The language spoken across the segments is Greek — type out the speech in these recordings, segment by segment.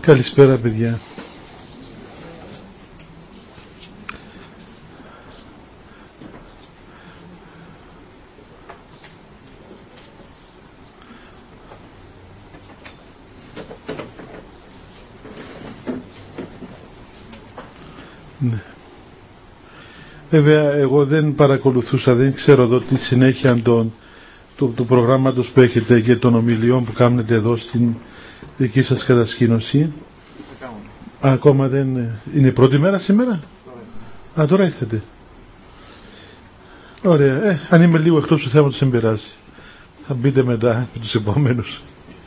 Καλησπέρα παιδιά. Ναι. Βέβαια εγώ δεν παρακολουθούσα, δεν ξέρω εδώ τη συνέχεια του προγράμματος που έχετε και των ομιλιών που κάνετε εδώ στην δική σας κατασκήνωση. Ακόμα δεν είναι η πρώτη μέρα σήμερα. Τώρα είστε. Ωραία. Αν είμαι λίγο εκτός του θέματος δεν πειράζει. Θα μπείτε μετά με τους επόμενους.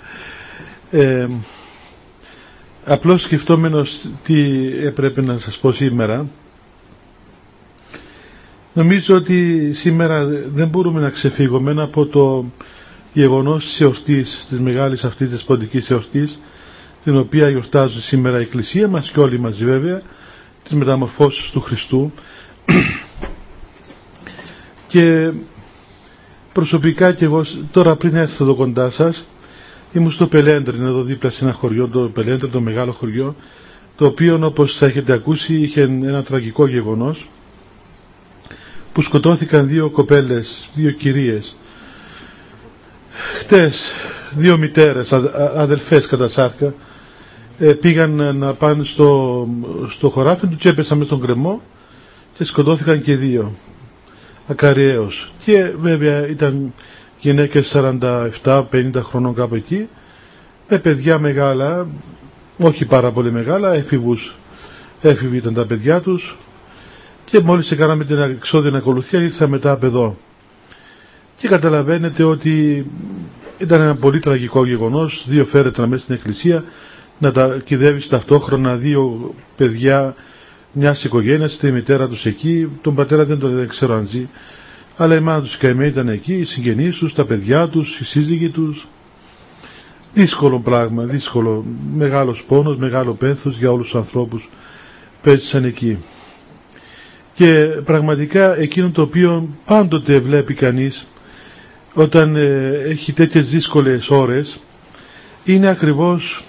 Απλώς σκεφτόμενος τι έπρεπε να σας πω σήμερα, νομίζω ότι σήμερα δεν μπορούμε να ξεφύγουμε από το γεγονός της εορτής, της μεγάλης αυτής της ποντικής εορτής, την οποία γιορτάζει σήμερα η Εκκλησία μας και όλοι μαζί βέβαια, τις μεταμορφώσεις του Χριστού. Και προσωπικά και εγώ τώρα πριν έρθω εδώ κοντά σας, ήμουν στο Πελέντριν, εδώ δίπλα σε ένα χωριό, το Πελέντριν, το μεγάλο χωριό, το οποίο όπως θα έχετε ακούσει είχε ένα τραγικό γεγονός, που σκοτώθηκαν δύο κοπέλες, δύο κυρίες. Χτες δύο μητέρες, αδελφές κατά σάρκα, πήγαν να πάνε στο χωράφι του και έπεσαν μες στον κρεμό και σκοτώθηκαν και δύο ακαριαίως. Και βέβαια ήταν γυναίκες 47-50 χρονών κάπου εκεί, με παιδιά μεγάλα, όχι πάρα πολύ μεγάλα, έφηβοι ήταν τα παιδιά τους, και μόλις έκαναμε την εξώδυνη ακολουθία ήρθα μετά από εδώ. Και καταλαβαίνετε ότι ήταν ένα πολύ τραγικό γεγονός, δύο φέρετρα μέσα στην εκκλησία, να τα κυδεύεις ταυτόχρονα δύο παιδιά μιας οικογένειας, τη μητέρα τους εκεί, τον πατέρα δεν ξέρω αν ζει, αλλά η μάνα τους καημένη ήταν εκεί, οι συγγενείς τους, τα παιδιά τους, οι σύζυγοι τους. Δύσκολο πράγμα, δύσκολο, μεγάλος πόνος, μεγάλο πένθος για όλους τους ανθρώπους που έζησαν εκεί. Και πραγματικά εκείνο το οποίο πάντοτε βλέπει κανείς όταν έχει τέτοιες δύσκολες ώρες είναι ακριβώς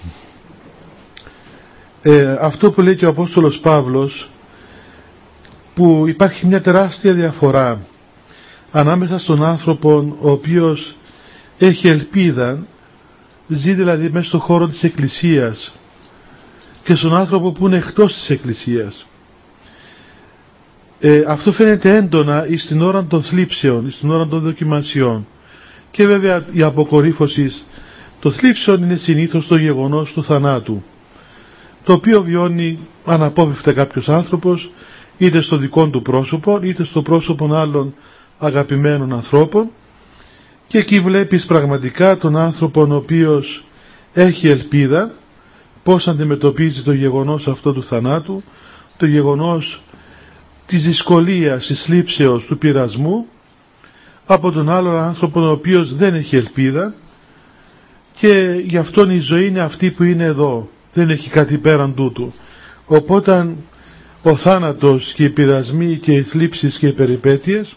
αυτό που λέει και ο Απόστολος Παύλος, που υπάρχει μια τεράστια διαφορά ανάμεσα στον άνθρωπο ο οποίος έχει ελπίδα, ζει δηλαδή μέσα στον χώρο της Εκκλησίας, και στον άνθρωπο που είναι εκτός της Εκκλησίας. Αυτό φαίνεται έντονα στην ώρα των θλίψεων, στην ώρα των δοκιμασιών. Και βέβαια η αποκορύφωση των θλίψεων είναι συνήθως το γεγονός του θανάτου, το οποίο βιώνει αναπόφευκτα κάποιος άνθρωπος, είτε στο δικό του πρόσωπο είτε στο πρόσωπο άλλων αγαπημένων ανθρώπων, και εκεί βλέπεις πραγματικά τον άνθρωπο ο οποίος έχει ελπίδα, πώς αντιμετωπίζει το γεγονός αυτό του θανάτου, το γεγονός της δυσκολίας, της θλίψεως, του πειρασμού, από τον άλλον άνθρωπο ο οποίος δεν έχει ελπίδα, και γι' αυτόν η ζωή είναι αυτή που είναι εδώ, δεν έχει κάτι πέραν τούτου. Οπότε ο θάνατος και οι πειρασμοί και οι θλίψεις και οι περιπέτειες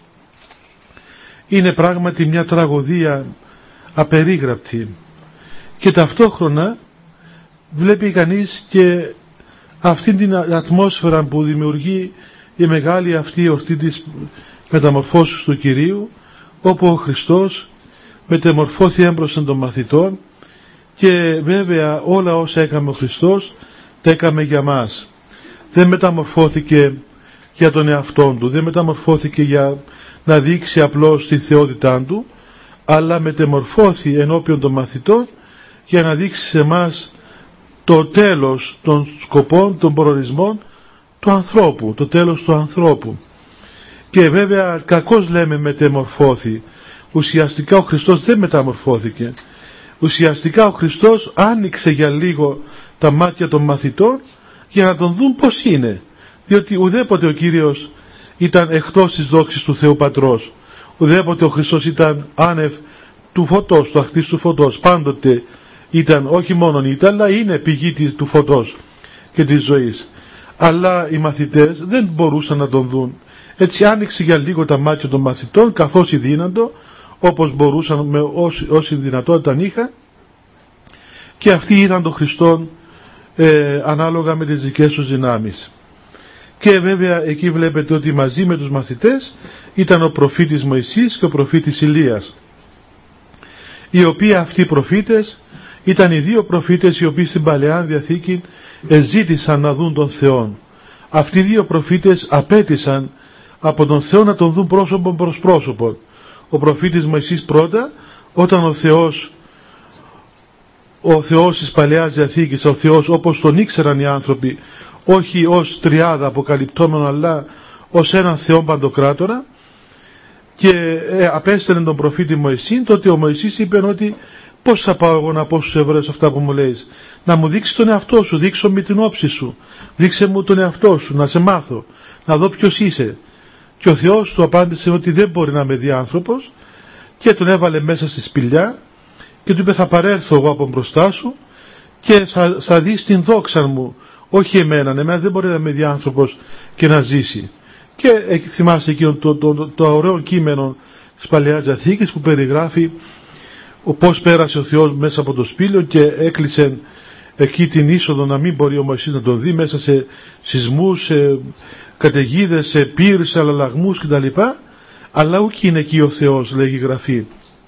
είναι πράγματι μια τραγωδία απερίγραπτη, και ταυτόχρονα βλέπει κανείς και αυτή την ατμόσφαιρα που δημιουργεί η μεγάλη αυτή εορτή της μεταμορφώσεως του Κυρίου, όπου ο Χριστός μεταμορφώθηκε έμπροσθεν των μαθητών, και βέβαια όλα όσα έκαμε ο Χριστός τα έκαμε για μας. Δεν μεταμορφώθηκε για τον εαυτόν του, δεν μεταμορφώθηκε για να δείξει απλώς τη θεότητά του, αλλά μεταμορφώθηκε ενώπιον των μαθητών για να δείξει σε εμάς το τέλος των σκοπών, των προορισμών του ανθρώπου, το τέλος του ανθρώπου. Και βέβαια κακώς λέμε μεταμορφώθη. Ουσιαστικά ο Χριστός δεν μεταμορφώθηκε. Ουσιαστικά ο Χριστός άνοιξε για λίγο τα μάτια των μαθητών για να τον δουν πώς είναι. Διότι ουδέποτε ο Κύριος ήταν εκτός της δόξης του Θεού Πατρός. Ουδέποτε ο Χριστός ήταν άνευ του φωτός, του αχτής του φωτός. Πάντοτε ήταν, όχι μόνον ήταν, αλλά είναι πηγή του φωτός και της ζωής. Αλλά οι μαθητές δεν μπορούσαν να τον δουν. Έτσι άνοιξε για λίγο τα μάτια των μαθητών, καθώς δύνατο, όπως μπορούσαν, με όση δυνατότητα είχαν, και αυτοί είδαν τον Χριστόν ανάλογα με τις δικές τους δυνάμεις. Και βέβαια εκεί βλέπετε ότι μαζί με τους μαθητές ήταν ο προφήτης Μωυσής και ο προφήτης Ηλίας, οι οποίοι αυτοί οι προφήτες ήταν οι δύο προφήτες οι οποίοι στην Παλαιά Διαθήκη ζήτησαν να δουν τον Θεό. Αυτοί οι δύο προφήτες απέτησαν από τον Θεό να τον δουν πρόσωπο προς πρόσωπο. Ο προφήτης Μωυσής πρώτα, όταν ο Θεός της Παλαιάς Διαθήκης, ο Θεός όπως τον ήξεραν οι άνθρωποι, όχι ως τριάδα αποκαλυπτόμενο, αλλά ως έναν Θεό παντοκράτορα, και απέστελνε τον προφήτη Μωυσή. Τότε ο Μωυσής είπε ότι πώς θα πάω εγώ να πω στους Εβραίους αυτά που μου λέεις? Να μου δείξεις τον εαυτό σου, δείξω με την όψη σου, δείξε μου τον εαυτό σου, να σε μάθω, να δω ποιος είσαι. Και ο Θεός του απάντησε ότι δεν μπορεί να με δει άνθρωπος, και τον έβαλε μέσα στη σπηλιά και του είπε, θα παρέλθω εγώ από μπροστά σου και θα δεις την δόξα μου, όχι εμένα δεν μπορεί να με δει άνθρωπος και να ζήσει. Και θυμάστε εκείνο το ωραίο κείμενο της Παλαιάς Διαθήκης που περιγράφει πώς πέρασε ο Θεός μέσα από το σπήλαιο και έκλεισε εκεί την είσοδο να μην μπορεί ο Μωυσής να τον δει, μέσα σε σεισμούς, σε καταιγίδες, σε πύρους, σε αλλαλαγμούς κτλ. Αλλά ούκ είναι εκεί ο Θεός, λέγει η Γραφή.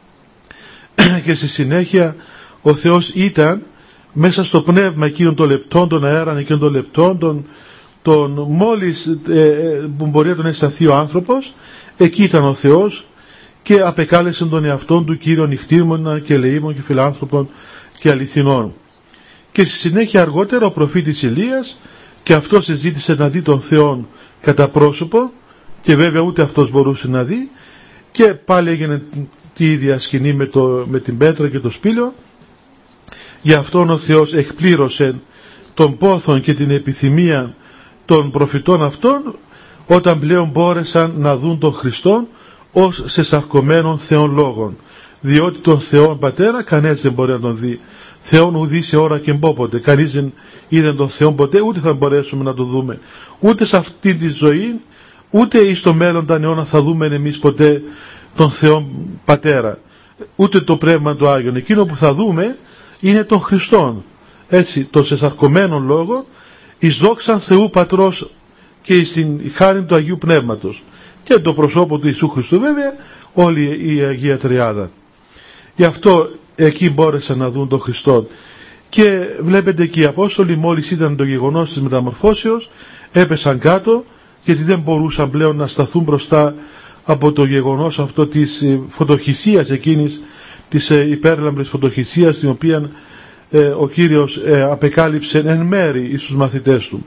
Και στη συνέχεια ο Θεός ήταν μέσα στο πνεύμα εκείνων των λεπτών, των αέραν εκείνων των λεπτών, τον μόλις που μπορεί να τον αισθανθεί ο άνθρωπος, εκεί ήταν ο Θεός και απεκάλεσε τον εαυτόν του Κύριον νυχτήμονα και ελεήμων και φιλάνθρωπων και αληθινών. Και στη συνέχεια αργότερα ο προφήτης Ηλίας, και αυτός ζήτησε να δει τον Θεό κατά πρόσωπο, και βέβαια ούτε αυτός μπορούσε να δει, και πάλι έγινε τη ίδια σκηνή με την πέτρα και το σπήλαιο. Γι' αυτόν ο Θεός εκπλήρωσε τον πόθον και την επιθυμία των προφητών αυτών, όταν πλέον μπόρεσαν να δουν τον Χριστόν ως σεσαρκωμένον Θεόν λόγων, διότι τον Θεόν Πατέρα κανένας δεν μπορεί να τον δει. Θεόν ουδή σε ώρα και μπόποτε, κανείς δεν είδε τον Θεόν ποτέ, ούτε θα μπορέσουμε να τον δούμε, ούτε σε αυτή τη ζωή, ούτε εις το μέλλον τα αιώνα θα δούμε εμείς ποτέ τον Θεόν Πατέρα, ούτε το Πνεύμα του Άγιον. Εκείνο που θα δούμε είναι τον Χριστόν, έτσι, τον σεσαρκωμένον λόγο, εις δόξαν Θεού Πατρός και εις την χάριν του Αγίου Πνεύματος, και το προσώπο του Ιησού Χριστού, βέβαια όλη η Αγία Τριάδα. Γι' αυτό εκεί μπόρεσαν να δουν τον Χριστόν. Και βλέπετε και οι Απόστολοι, μόλις ήταν το γεγονός της μεταμορφώσεως, έπεσαν κάτω, γιατί δεν μπορούσαν πλέον να σταθούν μπροστά από το γεγονός αυτό της φωτοχυσίας εκείνης, της υπέρλαμπρης φωτοχυσίας, την οποία ο Κύριος απεκάλυψε εν μέρη στους μαθητές του.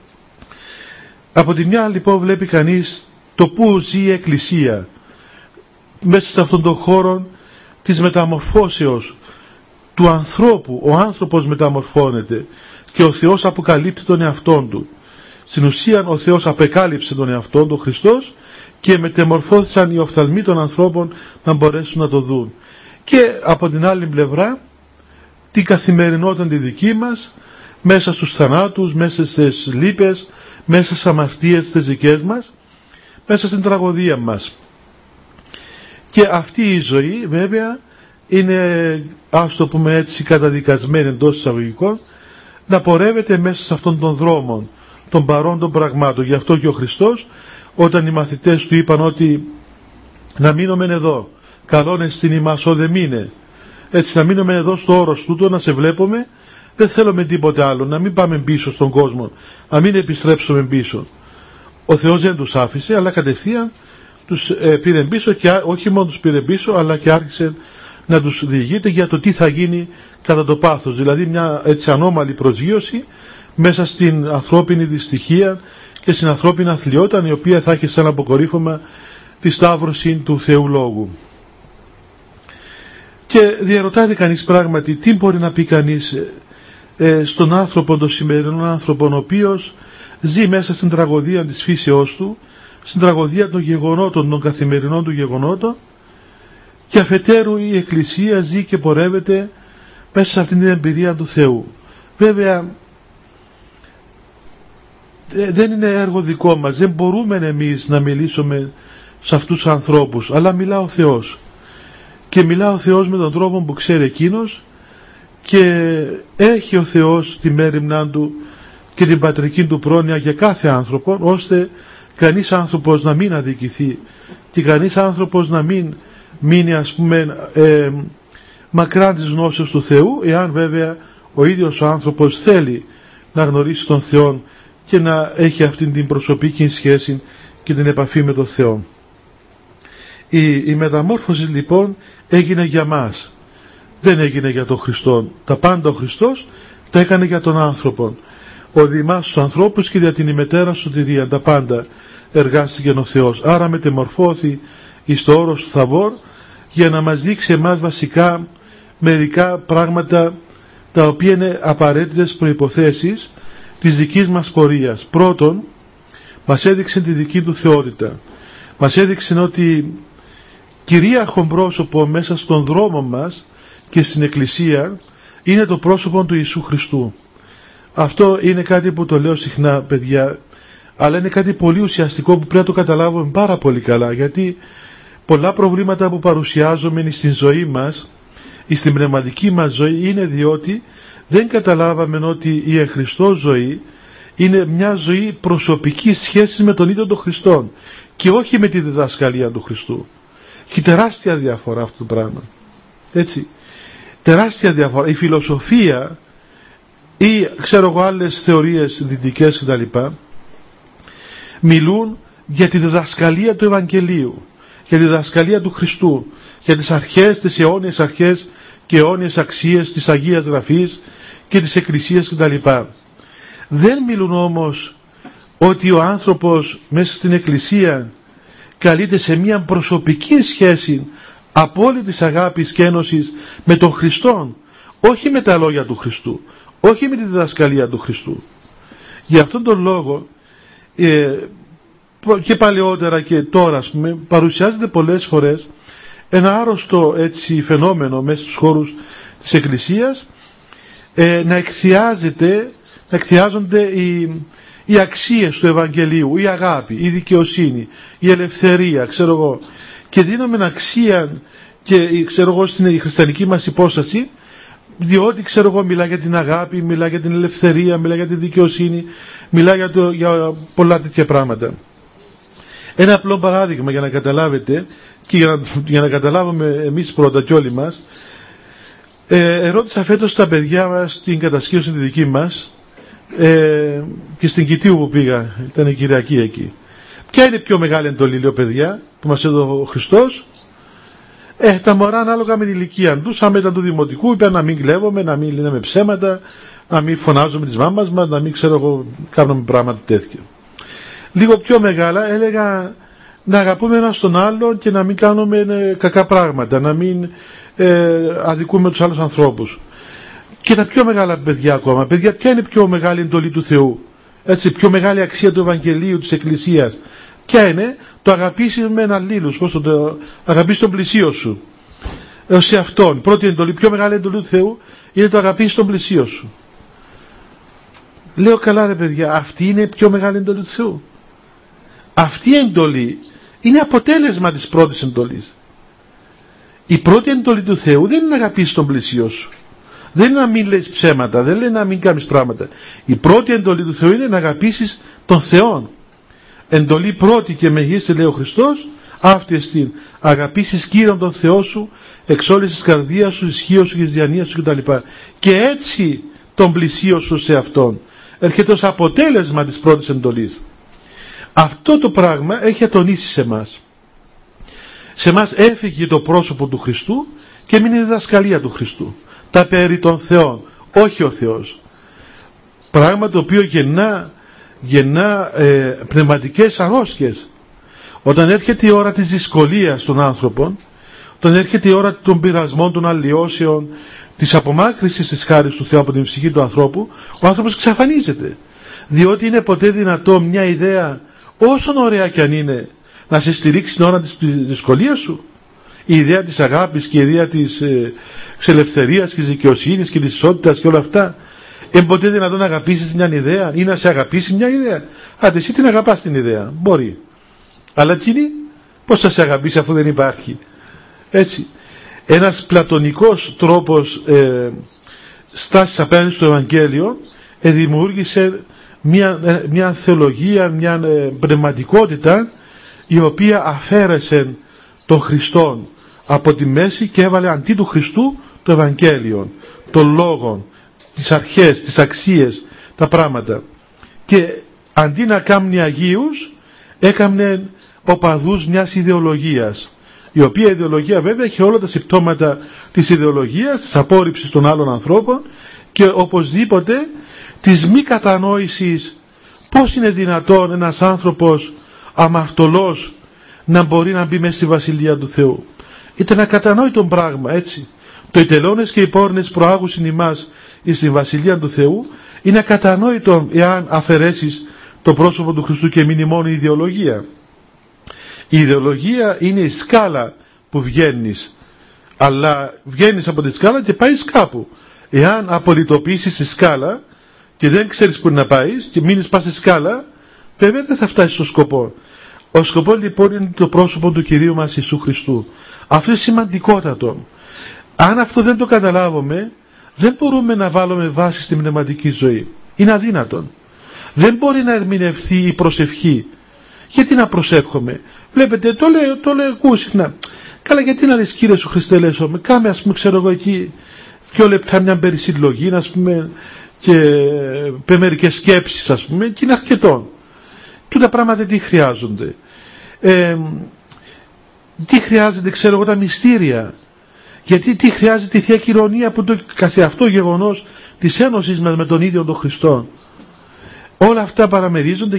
Από τη μια λοιπόν βλέπει κανείς το που ζει η Εκκλησία μέσα σε αυτόν τον χώρο της μεταμορφώσεως του ανθρώπου. Ο άνθρωπος μεταμορφώνεται και ο Θεός αποκαλύπτει τον εαυτόν του. Στην ουσία ο Θεός απεκάλυψε τον εαυτόν του, Χριστός, και μεταμορφώθησαν οι οφθαλμοί των ανθρώπων να μπορέσουν να το δουν. Και από την άλλη πλευρά την καθημερινότητα τη δική μας, μέσα στους θανάτους, μέσα στις λύπες, μέσα στις αμαρτίες τις δικές μας, μέσα στην τραγωδία μας. Και αυτή η ζωή βέβαια είναι, ας το πούμε έτσι, καταδικασμένη εντός εισαγωγικών, να πορεύεται μέσα σε αυτόν τον δρόμο των παρόντων πραγμάτων. Γι' αυτό και ο Χριστός, όταν οι μαθητές του είπαν ότι να μείνουμε εδώ, καλόν εστιν ημάς όδε μείνε, έτσι, να μείνουμε εδώ στο όρος τούτο, να σε βλέπουμε, δεν θέλουμε τίποτε άλλο, να μην πάμε πίσω στον κόσμο, να μην επιστρέψουμε πίσω. Ο Θεός δεν τους άφησε, αλλά κατευθείαν τους πήρε πίσω, και όχι μόνο τους πήρε πίσω, αλλά και άρχισε να τους διηγείται για το τι θα γίνει κατά το πάθος, δηλαδή μια έτσι ανώμαλη προσγείωση μέσα στην ανθρώπινη δυστυχία και στην ανθρώπινη αθλιότητα, η οποία θα έχει σαν αποκορύφωμα τη σταύρωση του Θεού Λόγου. Και διαρωτάται κανείς πράγματι τι μπορεί να πει κανείς στον άνθρωπο, τον σημερινό άνθρωπο, ο οποίος ζει μέσα στην τραγωδία της φύσεώς του, στην τραγωδία των γεγονότων, των καθημερινών του γεγονότων, και αφετέρου η Εκκλησία ζει και πορεύεται μέσα σε αυτήν την εμπειρία του Θεού. Βέβαια δεν είναι έργο δικό μας, δεν μπορούμε εμείς να μιλήσουμε σε αυτούς τους ανθρώπους, αλλά μιλά ο Θεός, και μιλά ο Θεός με τον τρόπο που ξέρει εκείνος, και έχει ο Θεός τη μέριμνά του και την πατρική του πρόνοια για κάθε άνθρωπο, ώστε κανείς άνθρωπος να μην αδικηθεί και κανείς άνθρωπος να μην μείνει, ας πούμε, μακρά της γνώσης του Θεού, εάν βέβαια ο ίδιος ο άνθρωπος θέλει να γνωρίσει τον Θεό και να έχει αυτή την προσωπική σχέση και την επαφή με τον Θεό. Η μεταμόρφωση λοιπόν έγινε για μας, δεν έγινε για τον Χριστό. Τα πάντα ο Χριστός τα έκανε για τον άνθρωπο. Ο δημάς τους ανθρώπους και για την ημετέρα σωτηρία, τα πάντα εργάστηκε ο Θεός. Άρα μετεμορφώθη εις το όρος του Θαβόρ για να μας δείξει εμάς βασικά μερικά πράγματα τα οποία είναι απαραίτητες προϋποθέσεις της δικής μας πορείας. Πρώτον, μας έδειξε τη δική του θεότητα. Μας έδειξε ότι κυρίαρχο πρόσωπο μέσα στον δρόμο μας και στην Εκκλησία είναι το πρόσωπο του Ιησού Χριστού. Αυτό είναι κάτι που το λέω συχνά, παιδιά, αλλά είναι κάτι πολύ ουσιαστικό που πρέπει να το καταλάβουμε πάρα πολύ καλά, γιατί πολλά προβλήματα που παρουσιάζουμε στην ζωή μας ή στην πνευματική μας ζωή είναι διότι δεν καταλάβαμε ότι η εχριστό ζωή είναι μια ζωή προσωπικής σχέσης με τον ίδιο τον Χριστό και όχι με τη διδασκαλία του Χριστού. Έχει τεράστια διαφορά αυτό το πράγμα. Έτσι. Τεράστια διαφορά. Η φιλοσοφία ή ξέρω εγώ άλλες θεωρίες δυτικές κτλ. Μιλούν για τη διδασκαλία του Ευαγγελίου, για τη διδασκαλία του Χριστού, για τις αρχές, τις αιώνιες αρχές και αιώνιες αξίες της Αγίας Γραφής και της Εκκλησίας κτλ. Δεν μιλούν όμως ότι ο άνθρωπος μέσα στην Εκκλησία καλείται σε μια προσωπική σχέση απόλυτης αγάπης και ένωσης με τον Χριστόν, όχι με τα λόγια του Χριστού, όχι με τη διδασκαλία του Χριστού. Γι' αυτόν τον λόγο και παλαιότερα και τώρα, ας πούμε, παρουσιάζεται πολλές φορές ένα άρρωστο έτσι φαινόμενο μέσα στους χώρους της Εκκλησίας, να εκθιάζονται οι αξίες του Ευαγγελίου, η αγάπη, η δικαιοσύνη, η ελευθερία, ξέρω εγώ, και δίνουμε αξία και ξέρω εγώ στην χριστιανική μας υπόσταση, διότι ξέρω εγώ μιλά για την αγάπη, μιλά για την ελευθερία, μιλά για τη δικαιοσύνη, μιλά για πολλά τέτοια πράγματα. Ένα απλό παράδειγμα για να καταλάβετε και για να καταλάβουμε εμείς πρώτα και όλοι μας. Ερώτησα φέτος στα παιδιά μας στην κατασκήνωση τη δική μας και στην Κητίου που πήγα, ήταν η Κυριακή εκεί. Ποια είναι η πιο μεγάλη εντολή, λέω, παιδιά, που μας έδωσε ο Χριστός? Τα μωρά ανάλογα με την ηλικία τους, άμα ήταν του δημοτικού, είπαν να μην κλέβουμε, να μην λύναμε ψέματα, να μην φωνάζουμε τις μάμας μας, να μην ξέρω εγώ κάνουμε πράγματα τέτοια. Λίγο πιο μεγάλα έλεγα να αγαπούμε ένας τον άλλον και να μην κάνουμε κακά πράγματα, να μην αδικούμε τους άλλους ανθρώπους. Και τα πιο μεγάλα παιδιά ακόμα, παιδιά, ποια είναι η πιο μεγάλη εντολή του Θεού, έτσι, πιο μεγάλη αξία του Ευαγγελίου, της Εκκλησίας? Ποια είναι? Το αγαπήσεις με αλλήλους, πώς το αγαπήσεις τον πλησίο σου, σε αυτόν. Πρώτη εντολή, πιο μεγάλη εντολή του Θεού είναι το αγαπήσεις τον πλησίο σου. Λέω, καλά ρε παιδιά, αυτή είναι η πιο μεγάλη εντολή του Θεού? Αυτή η εντολή είναι αποτέλεσμα της πρώτης εντολής. Η πρώτη εντολή του Θεού δεν είναι να αγαπήσεις τον πλησίο σου, δεν είναι να μην λες ψέματα, δεν είναι να μην κάνεις πράγματα. Η πρώτη εντολή του Θεού είναι να αγαπήσεις τον Θεό. Εντολή πρώτη και μεγίστη, λέει ο Χριστός, αυτή εστίν, αγαπήσεις Κύριον τον Θεό σου εξ όλης της καρδίας σου, ισχύως σου και της διανοίας σου κτλ. Και έτσι τον πλησίο σου σε Αυτόν. Έρχεται ως αποτέλεσμα της πρώτης εντολής. Αυτό το πράγμα έχει ατονίσει σε μας. Σε μας έφυγε το πρόσωπο του Χριστού και έμεινε η διδασκαλία του Χριστού. Τα περί των Θεών, όχι ο Θεός. Πράγμα το οποίο γεννά πνευματικές αρρώσκες. Όταν έρχεται η ώρα της δυσκολίας των άνθρωπων, όταν έρχεται η ώρα των πειρασμών, των αλλοιώσεων, της απομάκρυσης της χάρης του Θεού από την ψυχή του ανθρώπου, ο άνθρωπος εξαφανίζεται. Διότι είναι ποτέ δυνατό μια ιδέα, όσο ωραία κι αν είναι, να σε στηρίξει την ώρα της δυσκολίας σου? Η ιδέα της αγάπης και η ιδέα της ελευθερίας και της δικαιοσύνης και της ισότητας και όλα αυτά. Είναι ποτέ δυνατόν να αγαπήσεις μια ιδέα ή να σε αγαπήσει μια ιδέα? Άντε εσύ την αγαπάς την ιδέα, μπορεί. Αλλά εκείνη πώς θα σε αγαπήσει αφού δεν υπάρχει? Έτσι. Ένας πλατωνικός τρόπος στάσεις απέναντι στο Ευαγγέλιο, δημιούργησε μια θεολογία, μια πνευματικότητα η οποία αφαίρεσε τον Χριστόν από τη μέση και έβαλε αντί του Χριστού το Ευαγγέλιο, τον λόγο, τις αρχές, τις αξίες, τα πράγματα. Και αντί να κάνει Αγίους, έκαμνε οπαδούς μιας ιδεολογίας, η οποία ιδεολογία βέβαια έχει όλα τα συμπτώματα της ιδεολογίας, της απόρριψης των άλλων ανθρώπων και οπωσδήποτε της μη κατανόησης πώς είναι δυνατόν ένας άνθρωπος αμαρτωλός να μπορεί να μπει μέσα στη Βασιλεία του Θεού. Ήταν ακατανόητο πράγμα, έτσι. Το οι τελώνες και οι πόρνες προάγουσιν ημάς εις τη Βασιλεία του Θεού είναι ακατανόητο εάν αφαιρέσεις το πρόσωπο του Χριστού και μείνει μόνο η ιδεολογία. Η ιδεολογία είναι η σκάλα που βγαίνεις, αλλά βγαίνεις από τη σκάλα και πάεις κάπου. Εάν απολυτοποιήσεις τη σκάλα και δεν ξέρεις που να πάεις και μείνεις πας στη σκάλα, βέβαια δεν θα φτάσεις στο σκοπό. Ο σκοπός λοιπόν είναι το πρόσωπο του Κυρίου μας Ιησού Χριστού. Αυτό είναι σημαντικότατο. Αν αυτό δεν το καταλάβουμε, δεν μπορούμε να βάλουμε βάση στην πνευματική ζωή. Είναι αδύνατον. Δεν μπορεί να ερμηνευθεί η προσευχή. Γιατί να προσεύχομαι? Βλέπετε, το λέω συχνά. Καλά, γιατί να λες Κύριε σου Χριστέ, λέσομαι, κάμε ας πούμε, ξέρω εγώ εκεί 2 λεπτά μια περισυλλογή, ας πούμε, και μερικές σκέψεις, ας πούμε, και είναι αρκετό. Τούτα πράγματα τι χρειάζονται? Τι χρειάζεται, ξέρω εγώ, τα μυστήρια? Γιατί τι χρειάζεται η Θεία Κοινωνία που το καθεαυτό γεγονός της ένωσης μας με τον ίδιο τον Χριστό? Όλα αυτά παραμερίζονται,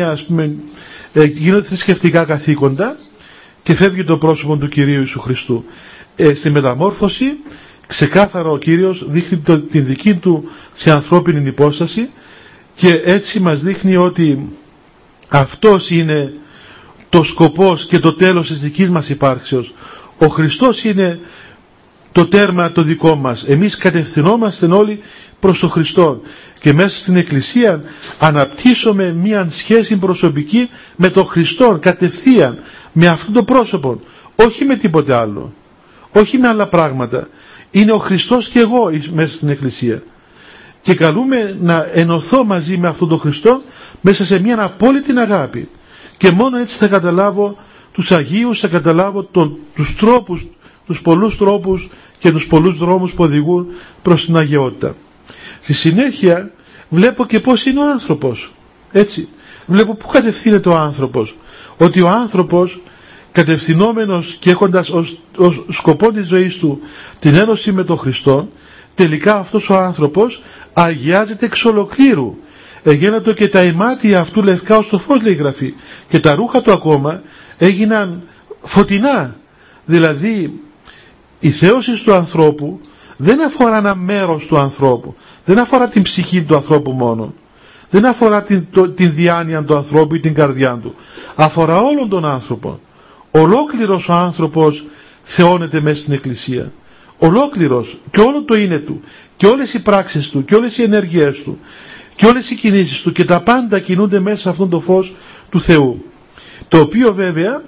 γίνονται θρησκευτικά καθήκοντα και φεύγει το πρόσωπο του Κυρίου Ιησού Χριστού. Στη μεταμόρφωση ξεκάθαρα ο Κύριος δείχνει την δική του σε ανθρώπινη υπόσταση και έτσι μας δείχνει ότι αυτός είναι το σκοπός και το τέλος της δικής μας υπάρξεως. Ο Χριστός είναι το τέρμα το δικό μας. Εμείς κατευθυνόμαστε όλοι προς τον Χριστό και μέσα στην Εκκλησία αναπτύσσουμε μια σχέση προσωπική με τον Χριστό κατευθείαν, με αυτό το πρόσωπο, όχι με τίποτε άλλο, όχι με άλλα πράγματα. Είναι ο Χριστός και εγώ μέσα στην Εκκλησία και καλούμε να ενωθώ μαζί με αυτόν τον Χριστό μέσα σε μια απόλυτη αγάπη και μόνο έτσι θα καταλάβω τους Αγίους, θα καταλάβω τους τρόπους, τους πολλούς τρόπους και τους πολλούς δρόμους που οδηγούν προς την αγιότητα. Στη συνέχεια βλέπω και πώς είναι ο άνθρωπος, έτσι. Βλέπω πού κατευθύνεται ο άνθρωπος, ότι ο άνθρωπος κατευθυνόμενος και έχοντας ως σκοπό της ζωής του την ένωση με τον Χριστό, τελικά αυτός ο άνθρωπος αγιάζεται εξ ολοκλήρου. Εγένετο και τα ημάτια αυτού λευκά ως το φως, λέει η Γραφή, και τα ρούχα του ακόμα έγιναν φωτεινά. Δηλαδή η θέωση του ανθρώπου δεν αφορά ένα μέρος του ανθρώπου, δεν αφορά την ψυχή του ανθρώπου μόνο, δεν αφορά την διάνοια του ανθρώπου ή την καρδιά του, αφορά όλον τον άνθρωπο. Ολόκληρος ο άνθρωπος θεώνεται μέσα στην Εκκλησία, ολόκληρος και όλο το είναι του και όλες οι πράξεις του και όλες οι ενέργειές του και όλες οι κινήσεις του και τα πάντα κινούνται μέσα σε αυτόν το φως του Θεού, το οποίο βέβαια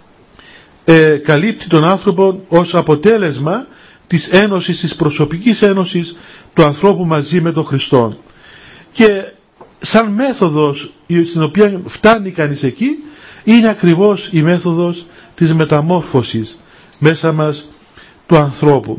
καλύπτει τον άνθρωπο ως αποτέλεσμα της ένωσης, της προσωπικής ένωσης του ανθρώπου μαζί με τον Χριστό. Και σαν μέθοδος στην οποία φτάνει κανείς εκεί είναι ακριβώς η μέθοδος της μεταμόρφωσης μέσα μας του ανθρώπου.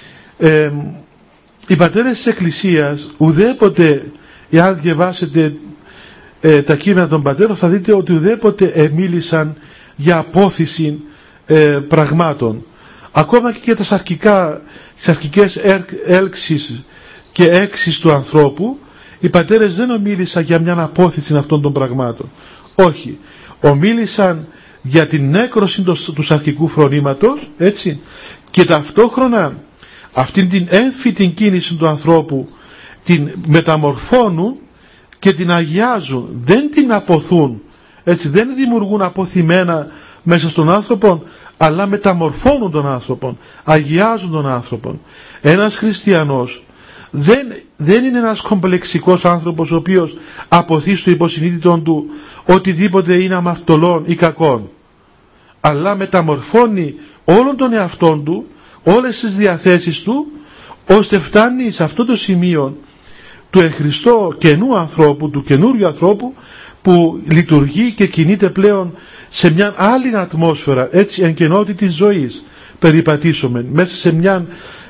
Οι πατέρες της Εκκλησίας ουδέποτε, εάν διαβάσετε τα κείμενα των πατέρων, θα δείτε ότι ουδέποτε μίλησαν για απόθυση πραγμάτων. Ακόμα και για τις αρχικές έλξεις και έξεις του ανθρώπου, οι πατέρες δεν ομίλησαν για μια απόθυση αυτών των πραγμάτων. Όχι. Ομίλησαν για την νέκρωση του αρχικού φρονήματος, έτσι, και ταυτόχρονα αυτήν την έμφυτη κίνηση του ανθρώπου την μεταμορφώνουν και την αγιάζουν, δεν την αποθούν, έτσι, δεν δημιουργούν αποθυμένα μέσα στον άνθρωπο, αλλά μεταμορφώνουν τον άνθρωπο, αγιάζουν τον άνθρωπο. Ένας χριστιανός δεν είναι ένας κομπλεξικός άνθρωπος ο οποίος αποθεί στο υποσυνείδητο του οτιδήποτε είναι αμαρτωλών ή κακών, αλλά μεταμορφώνει όλον τον εαυτόν του, όλες τις διαθέσεις του, ώστε φτάνει σε αυτό το σημείο του εν Χριστώ καινού ανθρώπου, του καινούριου ανθρώπου, που λειτουργεί και κινείται πλέον σε μια άλλη ατμόσφαιρα, έτσι, εν καινότητης ζωής περιπατήσουμε μέσα σε μια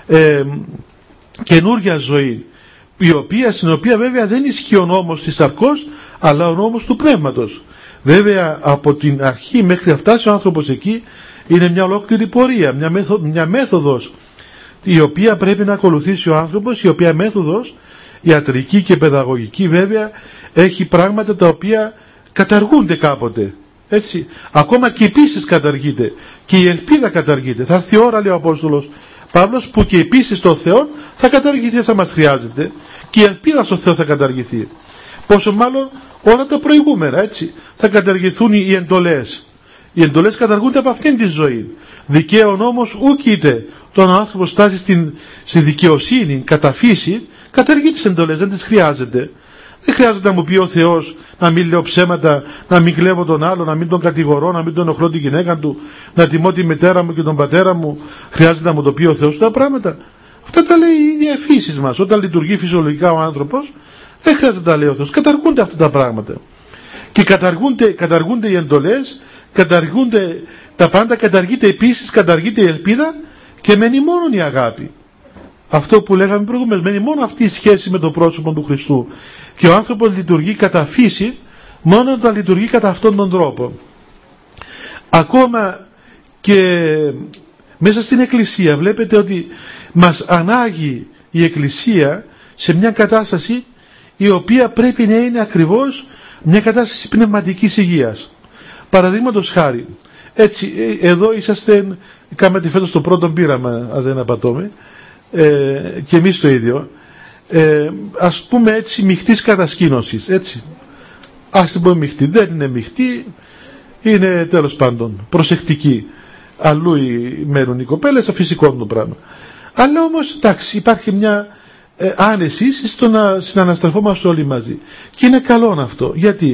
καινούρια ζωή, στην οποία βέβαια δεν ισχύει ο νόμος της σαρκός, αλλά ο νόμος του πνεύματος. Βέβαια από την αρχή μέχρι να φτάσει ο άνθρωπος εκεί είναι μια ολόκληρη πορεία, μια μέθοδος η οποία πρέπει να ακολουθήσει ο άνθρωπος, η οποία μέθοδος ιατρική και παιδαγωγική βέβαια έχει πράγματα τα οποία καταργούνται κάποτε, έτσι. Ακόμα και η πίστη καταργείται και η ελπίδα καταργείται. Θα έρθει η ώρα, λέει ο Απόστολος Παύλος, που και η πίστη στο Θεό θα καταργηθεί, θα μας χρειάζεται, και η ελπίδα στο Θεό θα καταργηθεί. Πόσο μάλλον όλα τα προηγούμενα, έτσι. Θα καταργηθούν οι εντολές. Οι εντολές καταργούνται από αυτήν τη ζωή. Δικαίων όμως ούκειται τον άνθρωπο στάσει στη δικαιοσύνη κατά φύση, καταργεί τις εντολές, δεν τις χρειάζεται. Δεν χρειάζεται να μου πει ο Θεός να μην λέω ψέματα, να μην κλέβω τον άλλο, να μην τον κατηγορώ, να μην τον ενοχλώ τη γυναίκα του, να τιμώ τη μητέρα μου και τον πατέρα μου. Χρειάζεται να μου το πει ο Θεός τα πράγματα. Αυτά τα λέει η ίδια φύση μας. Όταν λειτουργεί φυσιολογικά ο άνθρωπος, δεν χρειάζεται να τα λέει ο Θεός. Καταργούνται αυτά τα πράγματα. Και καταργούνται οι εντολές, καταργούνται τα πάντα, καταργείται επίσης, καταργείται η ελπίδα και μένει μόνο η αγάπη. Αυτό που λέγαμε προηγουμένως, μένει μόνο αυτή η σχέση με το πρόσωπο του Χριστού. Και ο άνθρωπος λειτουργεί κατά φύση μόνο όταν λειτουργεί κατά αυτόν τον τρόπο. Ακόμα και μέσα στην Εκκλησία βλέπετε ότι μας ανάγει η Εκκλησία σε μια κατάσταση η οποία πρέπει να είναι ακριβώς μια κατάσταση πνευματικής υγείας. Παραδείγματος χάρη, έτσι, εδώ είσαστε, κάνετε φέτος το πρώτο πείραμα, αν δεν απατώμε, και εμείς το ίδιο, ας πούμε έτσι, μειχτής κατασκήνωσης, έτσι. Ας την πούμε μειχτή, δεν είναι μειχτή, είναι τέλος πάντων προσεκτική. Αλλού μένουν οι κοπέλες, φυσικό το πράγμα. Αλλά όμως, εντάξει, υπάρχει μια άνεση στο να συναναστραφόμαστε όλοι μαζί. Και είναι καλό αυτό.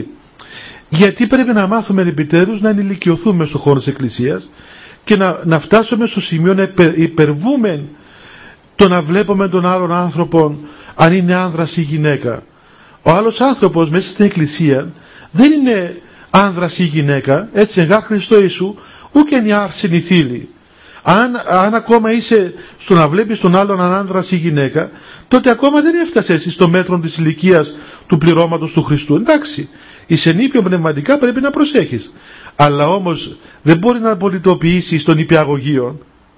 Γιατί πρέπει να μάθουμε επιτέλους να ενηλικιωθούμε στον χώρο της Εκκλησίας και να φτάσουμε στο σημείο να υπερβούμε το να βλέπουμε τον άλλον άνθρωπο αν είναι άνδρας ή γυναίκα. Ο άλλος άνθρωπος μέσα στην Εκκλησία δεν είναι άνδρας ή γυναίκα, έτσι, εγγά Χριστό Ιησού, ούτε είναι άρσενη θήλη. Αν ακόμα είσαι στο να βλέπεις τον άλλον αν άνδρας ή γυναίκα, τότε ακόμα δεν έφτασες στο μέτρο της ηλικίας του πληρώματος του Χριστού. Εντάξει, είσαι νήπιο πνευματικά, πρέπει να προσέχεις. Αλλά όμως δεν μπορεί να πολιτοποιήσεις τον νηπιαγωγείο.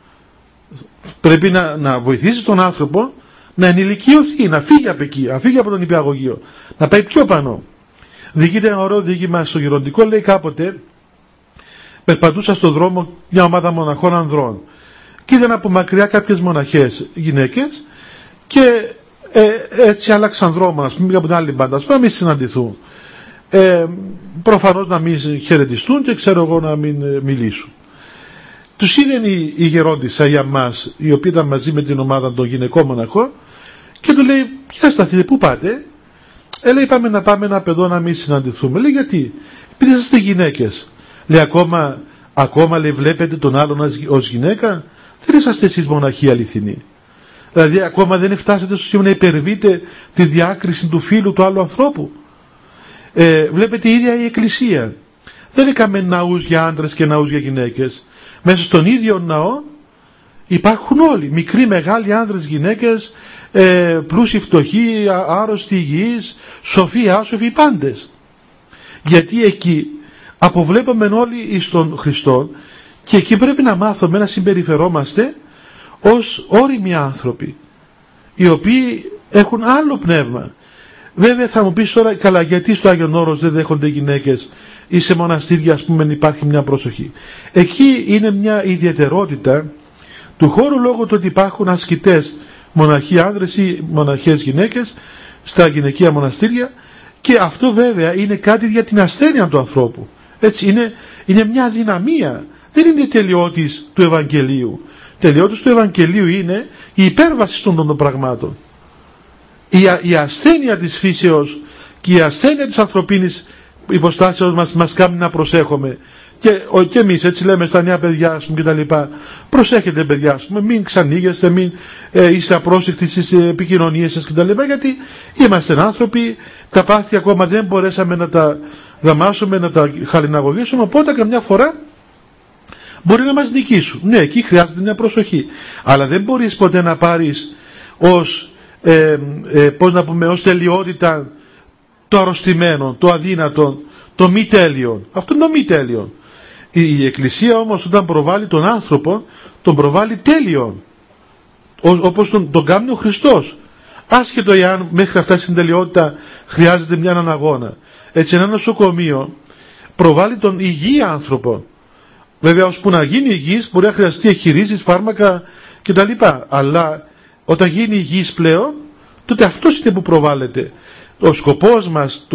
Πρέπει να βοηθήσεις τον άνθρωπο να ενηλικιωθεί, να φύγει από εκεί, να φύγει από τον νηπιαγωγείο, να πάει πιο πάνω. Διηγείται ένα ωραίο διήγημα στο Γεροντικό, λέει κάποτε περπατούσα στον δρόμο μια ομάδα μοναχών ανδρών και είδαν από μακριά κάποιες μοναχές γυναίκες και έτσι άλλαξαν δρόμο, ας πούμε, από την άλλη μπάντα, να μην συναντηθούν. Προφανώς να μην χαιρετιστούν και ξέρω εγώ να μην μιλήσουν. Τους είδε η γερόντισσα για μας, η οποία ήταν μαζί με την ομάδα των γυναικών μοναχών, και του λέει, ποια σταθείτε, πού πάτε? Λέει, πάμε ένα παιδό να μην συναντηθούμε. Λέει, γιατί? Επειδή είσαστε γυναίκες. Λέει, ακόμα λέει, βλέπετε τον άλλον ως γυναίκα? Δεν είσαστε εσείς μοναχοί αληθινοί. Δηλαδή ακόμα δεν φτάσετε στο σημείο να υπερβείτε τη διάκριση του φύλου του άλλου ανθρώπου. Βλέπετε η ίδια η Εκκλησία δεν έκαμε ναούς για άντρες και ναούς για γυναίκες. Μέσα στον ίδιο ναό υπάρχουν όλοι, μικροί, μεγάλοι, άνδρες, γυναίκες, πλούσιοι, φτωχοί, άρρωστοι, υγιείς, σοφοί, άσοφοι, πάντες. Γιατί εκεί αποβλέπουμε όλοι εις τον Χριστό και εκεί πρέπει να μάθουμε να συμπεριφερόμαστε ως όριμοι άνθρωποι, οι οποίοι έχουν άλλο πνεύμα. Βέβαια θα μου πεις τώρα, καλά, γιατί στο Άγιον Όρος δεν δέχονται γυναίκες ή σε μοναστήρια, ας πούμε, υπάρχει μια προσοχή? Εκεί είναι μια ιδιαιτερότητα του χώρου λόγω του ότι υπάρχουν ασκητές, μοναχοί άνδρες ή μοναχές γυναίκες στα γυναικεία μοναστήρια, και αυτό βέβαια είναι κάτι για την ασθένεια του ανθρώπου. Έτσι, είναι μια αδυναμία, δεν είναι τελειότης του Ευαγγελίου. Τελειότης του Ευαγγελίου είναι η υπέρβαση των πραγμάτων. Η ασθένεια της φύσεως και η ασθένεια της ανθρωπίνης υποστάσεως μας κάνει να προσέχουμε Και εμείς έτσι λέμε στα νέα παιδιά, ας πούμε, κτλ. Προσέχετε, παιδιά, ας πούμε, μην ξανοίγεστε, μην είστε απρόσεκτοι στις επικοινωνίες σας κτλ. Γιατί είμαστε άνθρωποι, τα πάθη ακόμα δεν μπορέσαμε να τα δαμάσουμε, να τα χαλιναγωγήσουμε, οπότε καμιά φορά μπορεί να μας νικήσουν. Ναι, εκεί χρειάζεται μια προσοχή. Αλλά δεν μπορείς ποτέ να πάρεις ως, ως τελειότητα το αρρωστημένο, το αδύνατο, το μη τέλειο. Αυτό είναι το μη τέλειο. Η Εκκλησία όμως όταν προβάλλει τον άνθρωπο, τον προβάλλει τέλειον. Όπως τον κάνει ο Χριστός. Άσχετο εάν μέχρι αυτά στην τελειότητα χρειάζεται μια αναγώνα. Έτσι ένα νοσοκομείο προβάλλει τον υγιή άνθρωπο. Βέβαια ώσπου να γίνει υγιής μπορεί να χρειαστεί εγχειρήσεις, φάρμακα κτλ. Αλλά όταν γίνει υγιής πλέον, τότε αυτός είναι που προβάλλεται. Ο σκοπός μας,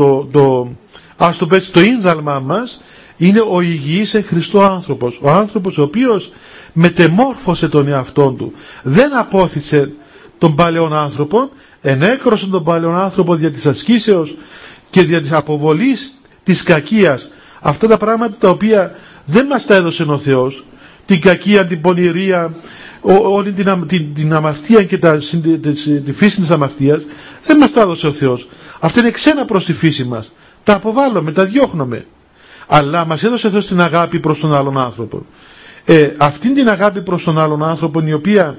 ας το πω έτσι, το ίνδαλμα μας είναι ο υγιής εν Χριστώ άνθρωπος. Ο άνθρωπος ο οποίος μετεμόρφωσε τον εαυτόν του. Δεν απόθυσε τον παλαιόν άνθρωπο, ενέκρωσε τον παλαιόν άνθρωπο δια της ασκήσεως και δια της αποβολής της κακίας. Αυτά τα πράγματα τα οποία δεν μας τα έδωσε ο Θεός, την κακία, την πονηρία, όλη την αμαρτία και τη φύση της αμαρτίας, δεν μας τα έδωσε ο Θεός. Αυτά είναι ξένα προς τη φύση μας. Τα αποβάλλουμε, τα διώχνουμε. Αλλά μας έδωσε ο Θεός την αγάπη προς τον άλλον άνθρωπο. Αυτήν την αγάπη προς τον άλλον άνθρωπο, η οποία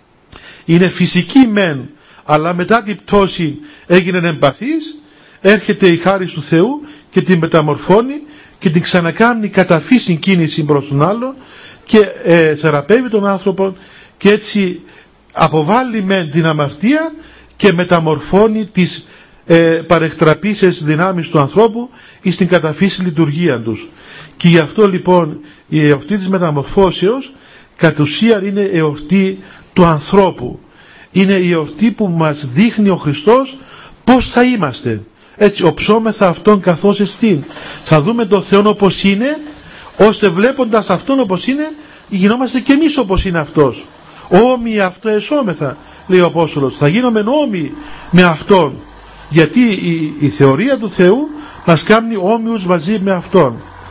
είναι φυσική μεν, αλλά μετά την πτώση έγινε εμπαθής, έρχεται η χάρις του Θεού και την μεταμορφώνει και την ξανακάνει κατά φύση κίνηση προς τον άλλον και θεραπεύει τον άνθρωπο και έτσι αποβάλλει με την αμαρτία και μεταμορφώνει τις παρεκτραπήσεις δυνάμεις του ανθρώπου εις την καταφύση λειτουργία τους. Και γι' αυτό λοιπόν η εορτή της μεταμορφώσεως κατ' ουσίαν είναι εορτή του ανθρώπου. Είναι η εορτή που μας δείχνει ο Χριστός πώς θα είμαστε. Έτσι οψόμεθα Αυτόν καθώς εστίν. Θα δούμε τον Θεό όπως είναι, ώστε βλέποντας Αυτόν όπως είναι γινόμαστε και εμείς όπως είναι Αυτός. Όμοιοι αυτό εσώμεθα, λέει ο Απόστολος. Θα γίνομαι όμοιοι με Αυτόν. Γιατί η θεωρία του Θεού μας κάνει όμοιους μαζί με Αυτόν.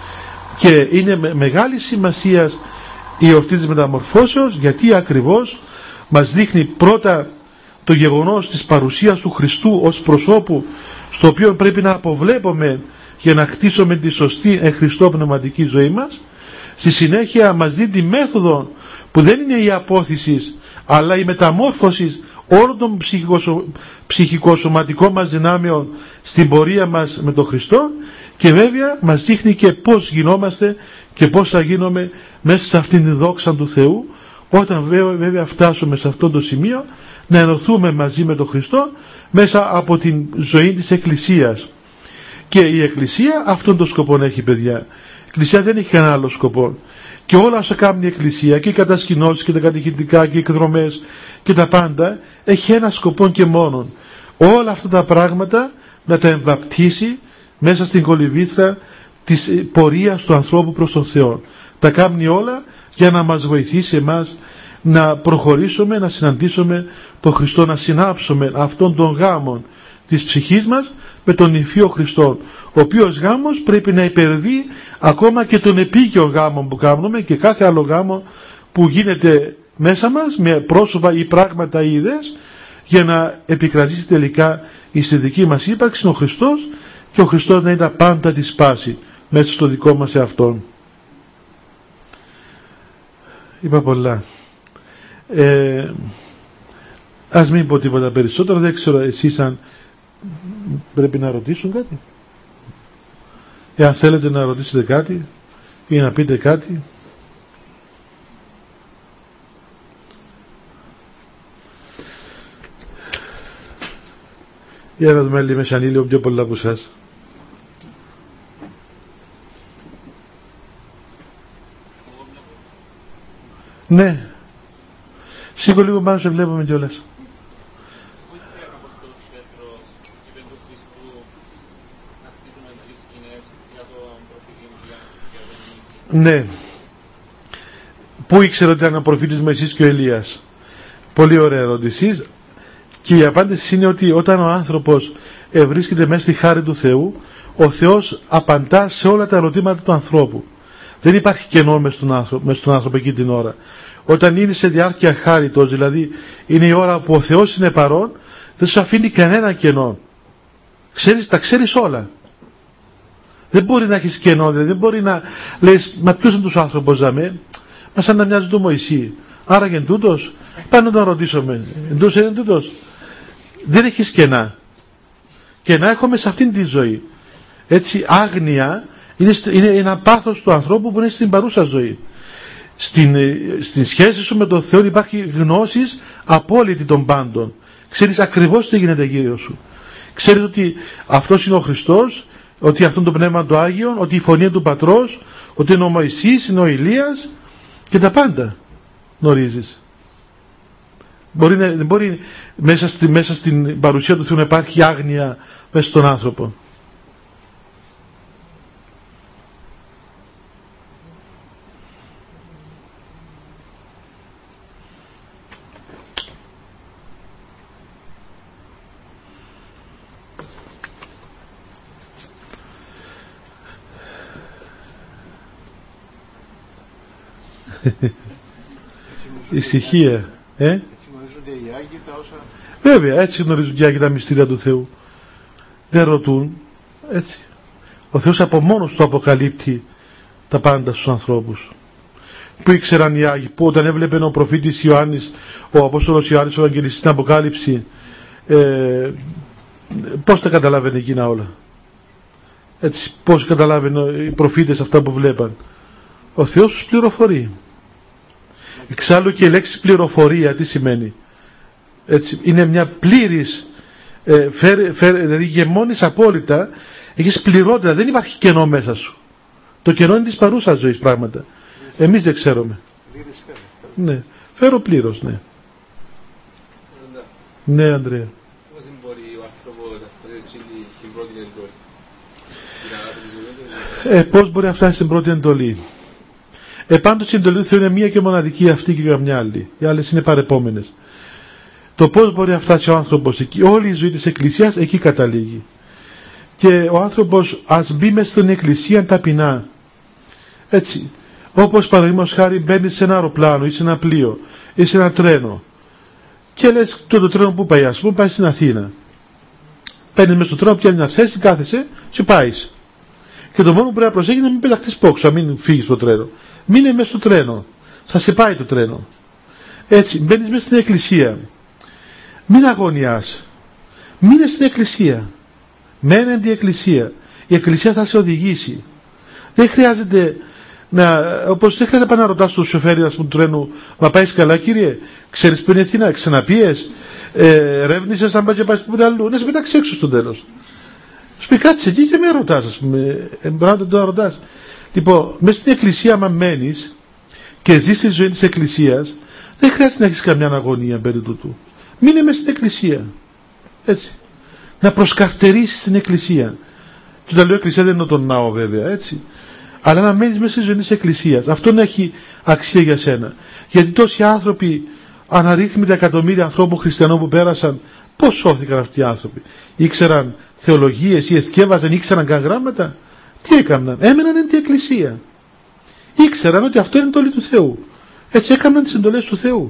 Και είναι μεγάλη σημασία η εορτή της μεταμορφώσεως, γιατί ακριβώς μας δείχνει πρώτα το γεγονός της παρουσίας του Χριστού ως προσώπου, στο οποίο πρέπει να αποβλέπουμε για να χτίσουμε τη σωστή εν Χριστώ πνευματική ζωή μας. Στη συνέχεια μας δίνει τη μέθοδο που δεν είναι η απόθυση, αλλά η μεταμόρφωση όλων των ψυχικοσωματικών μας δυνάμεων στην πορεία μας με τον Χριστό, και βέβαια μας δείχνει και πώς γινόμαστε και πώς θα γίνουμε μέσα σε αυτήν την δόξα του Θεού, όταν βέβαια φτάσουμε σε αυτό το σημείο να ενωθούμε μαζί με τον Χριστό μέσα από την ζωή της Εκκλησίας. Και η Εκκλησία αυτόν τον σκοπό έχει, παιδιά. Η Εκκλησία δεν έχει κανένα άλλο σκοπό. Και όλα όσα κάνει η Εκκλησία, και οι κατασκηνώσεις και τα κατηχητικά και οι εκδρομές και τα πάντα, έχει ένα σκοπό και μόνον. Όλα αυτά τα πράγματα να τα εμβαπτίσει μέσα στην κολυμβήθρα της πορείας του ανθρώπου προς τον Θεό. Τα κάνει όλα για να μας βοηθήσει εμάς να προχωρήσουμε, να συναντήσουμε τον Χριστό, να συνάψουμε αυτόν τον γάμο της ψυχής μας με τον υφείο Χριστό, ο οποίος γάμος πρέπει να υπερβεί ακόμα και τον επίγειο γάμο που κάνουμε και κάθε άλλο γάμο που γίνεται μέσα μας με πρόσωπα ή πράγματα ή ιδέες, για να επικρατήσει τελικά στη δική μας ύπαρξη ο Χριστός, και ο Χριστός να είναι τα πάντα της πάση μέσα στο δικό μας εαυτόν. Είπα πολλά. Ας μην πω τίποτα περισσότερο. Δεν ξέρω εσείς αν πρέπει να ρωτήσουν κάτι. Εάν θέλετε να ρωτήσετε κάτι ή να πείτε κάτι. Για να δούμε λίγο σαν λίγο πιο πολλά από εσάς. Ναι. Σήκω λίγο πάνω, σε βλέπουμε κιόλας. Ναι. Πού ήξερε ότι ήταν ο προφήτης Μωυσής και ο Ελίας? Πολύ ωραία ερώτηση. Και η απάντηση είναι ότι όταν ο άνθρωπος βρίσκεται μέσα στη χάρη του Θεού, ο Θεός απαντά σε όλα τα ερωτήματα του ανθρώπου. Δεν υπάρχει κενό μες στον άνθρωπο εκείνη την ώρα. Όταν είναι σε διάρκεια χάριτος, δηλαδή είναι η ώρα που ο Θεός είναι παρόν, δεν σου αφήνει κανένα κενό. Τα ξέρεις όλα. Δεν μπορεί να έχεις κενό, δηλαδή δεν μπορεί να λες, μα ποιος είναι τους άνθρωπος δαμε, μα σαν να μοιάζει του Μωυσή. Άρα και τούτος, πάμε να τον ρωτήσουμε. Εντός είναι τούτος. Δεν έχεις κενά. Κενά έχουμε σε αυτήν τη ζωή. Έτσι, άγνοια είναι ένα πάθος του ανθρώπου που είναι στην παρούσα ζωή. Στην σχέση σου με τον Θεό υπάρχει γνώσης απόλυτη των πάντων. Ξέρεις ακριβώς τι γίνεται γύρω σου. Ξέρεις ότι αυτός είναι ο Χριστός, ότι αυτό είναι το Πνεύμα του Άγιον, ότι η φωνή είναι του Πατρός, ότι είναι ο Μωυσής, είναι ο Ηλίας και τα πάντα γνωρίζεις. Δεν μπορεί μέσα στην παρουσία του Θεού να υπάρχει άγνοια μέσα στον άνθρωπο. Ησυχία. Έτσι γνωρίζονται οι Άγιοι τα όσα... Βέβαια, έτσι γνωρίζουν και οι Άγιοι τα μυστήρια του Θεού. Δεν ρωτούν. Έτσι. Ο Θεός από μόνος του αποκαλύπτει τα πάντα στους ανθρώπους. Που ήξεραν οι Άγιοι, που όταν έβλεπε ο προφήτης Ιωάννης, ο Απόστολος Ιωάννης, ο Ευαγγελιστής, την Αποκάλυψη, πώς τα καταλάβαινε εκείνα όλα. Έτσι, πώς καταλάβαινε οι προφήτες αυτά που βλέπαν. Ο Θεός τους πληροφορεί. Εξάλλου και η λέξη πληροφορία τι σημαίνει? Έτσι, είναι μια πλήρης, δηλαδή γεμώνεις απόλυτα, έχεις πληρότητα, δεν υπάρχει κενό μέσα σου. Το κενό είναι της παρούσας ζωής πράγματα. Εμείς δεν ξέρουμε. Ναι, φέρω πλήρως, ναι. Ναι, Ανδρέα. Πώς δεν μπορεί ο άνθρωπος να φτάσει στην πρώτη εντολή? Πώς μπορεί να φτάσει στην πρώτη εντολή? Πάντως η εντολή του Θεού είναι μία και μοναδική, αυτή και καμιά άλλη. Οι άλλες είναι παρεπόμενες. Το πώς μπορεί να φτάσει ο άνθρωπος εκεί, όλη η ζωή της Εκκλησίας εκεί καταλήγει. Και ο άνθρωπος ας μπει μες στην Εκκλησία ταπεινά. Έτσι. Όπως παραδείγματος χάρη μπαίνεις σε ένα αεροπλάνο ή σε ένα πλοίο ή σε ένα τρένο. Και λες το τρένο που πάει, ας πούμε, πάει στην Αθήνα. Παίρνεις μες στο τρένο, πιάνεις μια θέση, κάθεσαι και πάεις. Και το μόνο που πρέπει να προσέχεις είναι να μην πεταχτείς πόξο, να μην φύγεις στο τρένο. Μείνε μέσα στο τρένο. Θα σε πάει το τρένο. Έτσι, μπαίνεις μέσα στην Εκκλησία. Μην αγωνιάς. Μείνε στην Εκκλησία. Μένε την Εκκλησία. Η Εκκλησία θα σε οδηγήσει. Δεν χρειάζεται όπως δεν χρειάζεται να ρωτάς τον σοφέρι του τρένου, μα πάει καλά κύριε, ξέρεις που είναι Αθήνα, ξαναπίες, ρεύνησες αν πάει και πάει που αλλού, να σε πετάξει έξω στο τέλος. Σου πει κάτσε εκεί και με ρωτάς, ας πούμε, πράγματι το να ρωτάς. Λοιπόν, μέσα στην Εκκλησία άμα μένεις και ζεις τη ζωή της Εκκλησίας, δεν χρειάζεται να έχεις καμιά αγωνία περί τούτου. Μείνε μέσα στην Εκκλησία. Έτσι. Να προσκαρτερίσεις στην Εκκλησία. Και όταν λέω Εκκλησία δεν είναι τον ναό βέβαια, έτσι. Αλλά να μένεις μέσα στη ζωή της Εκκλησίας. Αυτό να έχει αξία για σένα. Γιατί τόσοι άνθρωποι, αναρρύθμιτα εκατομμύρια ανθρώπων χριστιανών που πέρασαν, πώς σώθηκαν αυτοί οι άνθρωποι? Ήξεραν θεολογίες ή εσκεύαζαν, ήξεραν καν γράμματα? Τι έκαναν? Έμεναν εν την Εκκλησία. Ήξεραν ότι αυτό είναι εντολή του Θεού. Έτσι έκαναν τις εντολές του Θεού.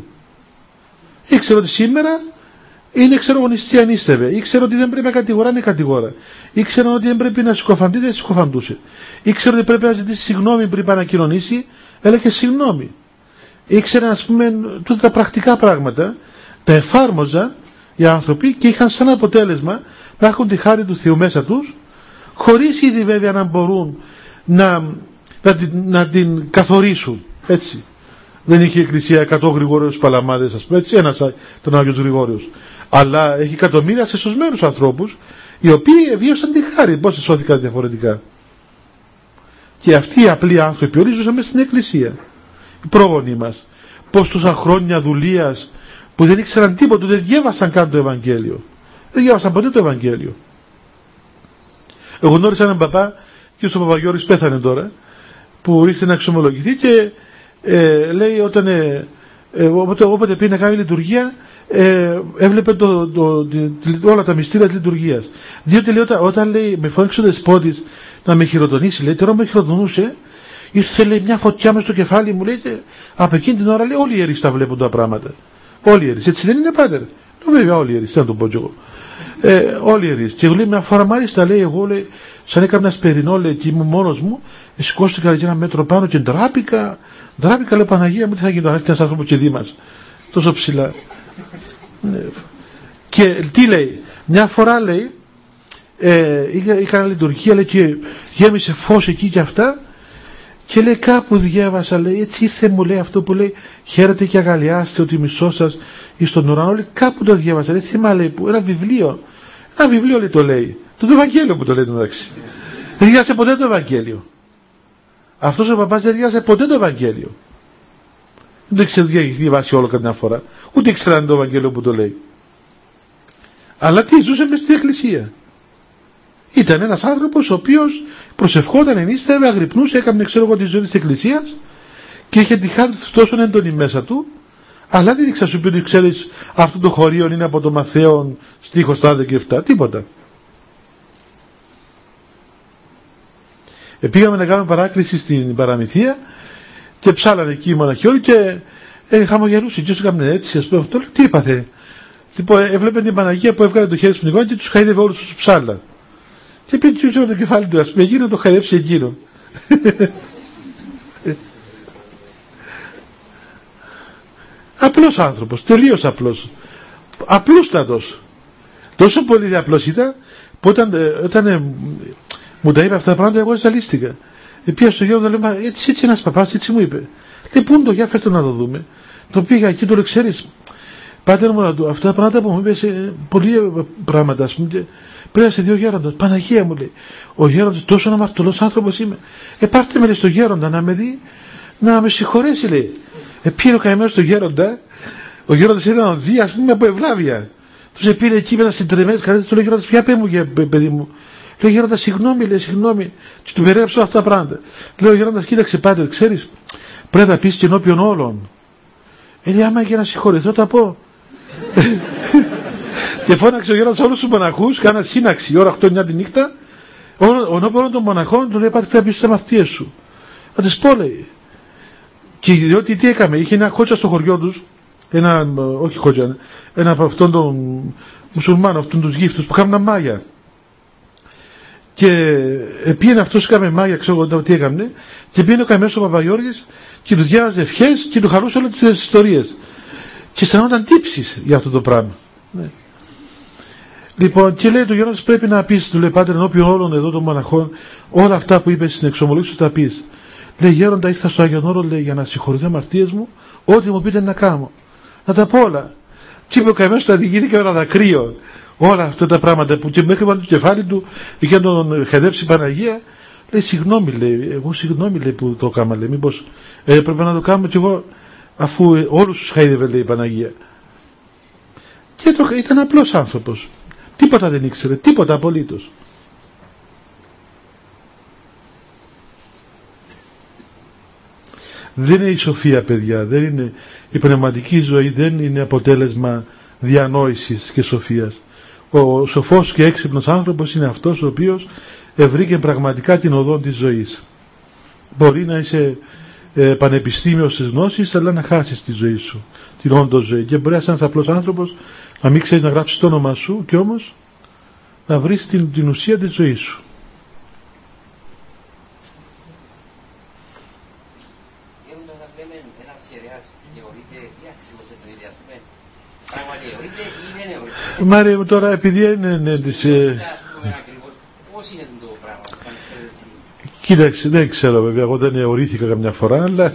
Ήξεραν ότι σήμερα είναι ξερογονιστή ανίστευε. Ήξεραν ότι δεν πρέπει να κατηγορά, είναι κατηγορά. Ήξεραν ότι δεν πρέπει να συκοφαντεί, δεν συκοφαντούσε. Ήξεραν ότι πρέπει να ζητήσει συγγνώμη πριν πάει να κοινωνήσει, έλεγε συγγνώμη. Ήξεραν, ας πούμε, τούτα τα πρακτικά πράγματα, τα εφάρμοζαν οι άνθρωποι και είχαν σαν αποτέλεσμα να έχουν τη χάρη του Θεού μέσα τους, χωρίς ήδη βέβαια να μπορούν να την καθορίσουν. Έτσι. Δεν είχε η Εκκλησία 100 Γρηγόριος Παλαμάδες, ας πούμε, έτσι, ένας τον Άγιος Γρηγόριος. Αλλά έχει εκατομμύρια σεσωσμένους ανθρώπους, οι οποίοι βίωσαν τη χάρη. Πώς σώθηκαν διαφορετικά? Και αυτοί οι απλοί άνθρωποι όλοι ζούσαν μέσα στην Εκκλησία. Οι πρόγονοι μας. Πώς τόσα χρόνια δουλείας που δεν ήξεραν τίποτα, δεν διέβασαν καν το Ευαγγέλιο. Δεν διάβασαν ποτέ το Ευαγγέλιο. Εγώ γνώρισα έναν παπά, και ο Παπαγιώρης πέθανε τώρα, που ήρθε να εξομολογηθεί και λέει όποτε πήγε να κάνει λειτουργία, έβλεπε όλα τα μυστήρια της λειτουργίας. Διότι λέει, όταν λέει, με φώναξε ο δεσπότης να με χειροτονήσει, λέει, τώρα με χειροτονούσε ήρθε λέει μια φωτιά μες στο κεφάλι μου, λέει, από εκείνη την ώρα λέει όλοι οι ιερείς τα βλέπουν τα πράγματα. Όλοι οι ιερείς, έτσι δεν είναι πάτερ? Βέβαια όλοι οι ιερείς, τι να το πω κι εγώ. Όλοι οι ιερείς. Και λέει μια φορά μάλιστα λέει εγώ λέει, σαν έκανα σπερινό λέει και ήμουν μόνος μου, σηκώστηκα για ένα μέτρο πάνω και ντράπηκα λέει Παναγία μου, τι θα γίνει, αν έρθει ένας άνθρωπος και δει μας τόσο ψηλά. Και τι λέει, μια φορά λέει είχα λειτουργία λέει, και γέμισε φως εκεί και αυτά, και λέει κάπου διάβασα λέει, έτσι ήρθε μου λέει αυτό που λέει χαίρετε και αγαλιάστε ότι μισό σας εις τον ουρανό, λέει, κάπου το διάβασα, δεν θυμάμαι λέει, ένα βιβλίο λέει το λέει, το Ευαγγέλιο που το λέει το μεταξύ. Δεν διάβασε ποτέ το Ευαγγέλιο. Αυτός ο παπάς δεν διάβασε ποτέ το Ευαγγέλιο. Δεν το ήξερε διαβάσει όλο καμιά φορά, ούτε ήξερε το Ευαγγέλιο που το λέει. Αλλά τι, ζούσε μες στην εκκλησία. Ήταν ένας άνθρωπος ο οποίος προσευχόταν, ενίστευε, αγρυπνούσε, έκανε ξέρω εγώ τη ζωή της εκκλησίας και είχε τη χάρη τόσο έντονη μέσα του, αλλά δεν ήξερα σου πει ότι ξέρεις αυτό το χωρίο είναι από το Μαθαίον στίχος 4 και 7, τίποτα. Πήγαμε να κάνουμε παράκληση στην Παραμυθία και ψάλανε εκεί οι μοναχοί όλοι και χαμογελούσε και όσο έκαναν έτσι, ας πούμε, τι είπαθε. Έβλεπε την Παναγία που έβγαλε το χέρι στον εικόνα και τους χαίδευε όλους τους ψάλα. Και πήγε και το κεφάλι του, ας πούμε, εκείνο το χαϊδεύσει εκείνον. Απλός άνθρωπος, τελείως απλός. Απλούστατος. Τόσο πολύ απλός ήταν, που όταν μου τα είπε αυτά τα πράγματα, εγώ ζαλίστηκα. Πήγα στο γέρο να λέω, έτσι ένας παπάς, έτσι μου είπε. Λέει, πού είναι το, για φέρτο να το δούμε. Το πήγα εκεί, το λέω, ξέρεις, πάτερ μου, αυτά τα πράγματα που μου είπε, πολλοί πράγματα, ας πούμε, πρέπει να σε δει ο γέροντας. Παναγία μου λέει, ο γέροντας τόσο αμαρτωλός άνθρωπος είμαι. Πάρτε με λέει στο γέροντα να με δει, να με συγχωρέσει λέει. Πήγε ο καημένος στο γέροντα, ο γέροντας ήταν ο δει, ας πούμε, από ευλάβεια. Τους πήρε εκεί με ένα συντρεμμένες καρέτσες, του λέει γέροντας, ποια πέ μου παιδί μου. Λέει γέροντας, συγγνώμη λέει, συγγνώμη. Και του περιέγραψα αυτά τα πράγματα. Λέω γέροντας, κοίταξε πάτερ, ξέρεις, πρέπει να πεις και ενώπιον όλων. Λέει, άμα για να συγχωρεθώ θα πω. Και φώναξε ο γέροντας όλους τους μοναχούς, κάνα σύναξη η ώρα 8-9 τη νύχτα. Όλων των μοναχών του λέει, πάτε πρέπει να πεις τις αμαρτίες σου. Θα τις πω λέει. Και διότι τι έκαμε, είχε ένα κότσα στο χωριό τους, όχι κότσα, ένα από αυτόν τον μουσουλμάνο, αυτόν τους γύφτους που κάνουν μάγια. Και πήγαινε αυτός, έκαμε μάγια, ξέρω εγώ τι έκαμε, και πήγαινε ο καημένος ο Παπαγιώργης και του διάβαζε ευχές και του χαρούσε όλες τις ιστορίες. Και αισθανόταν τύψεις για αυτό το πράγμα. Ναι. Λοιπόν, και λέει το γέροντας πρέπει να πεις, του λέει πάτερ ενώπιον όλων εδώ των μοναχών, όλα αυτά που είπες στην εξομολόγηση σου τα πεις. Λέει γέροντα ήρθα στο Άγιον Όρο λέει, για να συγχωρηθώ αμαρτίες μου, ό,τι μου πείτε να κάνω. Να τα πω όλα. Και είπε ο καημένος θα διηγήθηκε ένα δακρύο. Όλα αυτά τα πράγματα που και μέχρι πάνω το κεφάλι του είχε να τον χαϊδεύσει η Παναγία. Λέει συγγνώμη λέει, εγώ συγγνώμη λέει που το έκανα λέει, μήπως πρέπει να το κάνω κι εγώ αφού όλους τους χαϊδεύε λέει η Παναγία. Και ήταν απλός άνθρωπος. Τίποτα δεν ήξερε, τίποτα απολύτως. Δεν είναι η σοφία παιδιά, δεν είναι η πνευματική ζωή, δεν είναι αποτέλεσμα διανόησης και σοφίας. Ο σοφός και έξυπνος άνθρωπος είναι αυτός ο οποίος ευρήκε πραγματικά την οδό της ζωής. Μπορεί να είσαι πανεπιστήμιος στις γνώσεις, αλλά να χάσεις τη ζωή σου, την όντως ζωή. Και μπορεί να είσαι ένας απλός άνθρωπος, να μην ξέρεις να γράψεις το όνομα σου και όμως να βρεις την ουσία της ζωής σου. Μάρια μου τώρα επειδή είναι της... Κοίταξε, δεν ξέρω βέβαια, εγώ δεν ορήθηκα καμιά φορά, αλλά...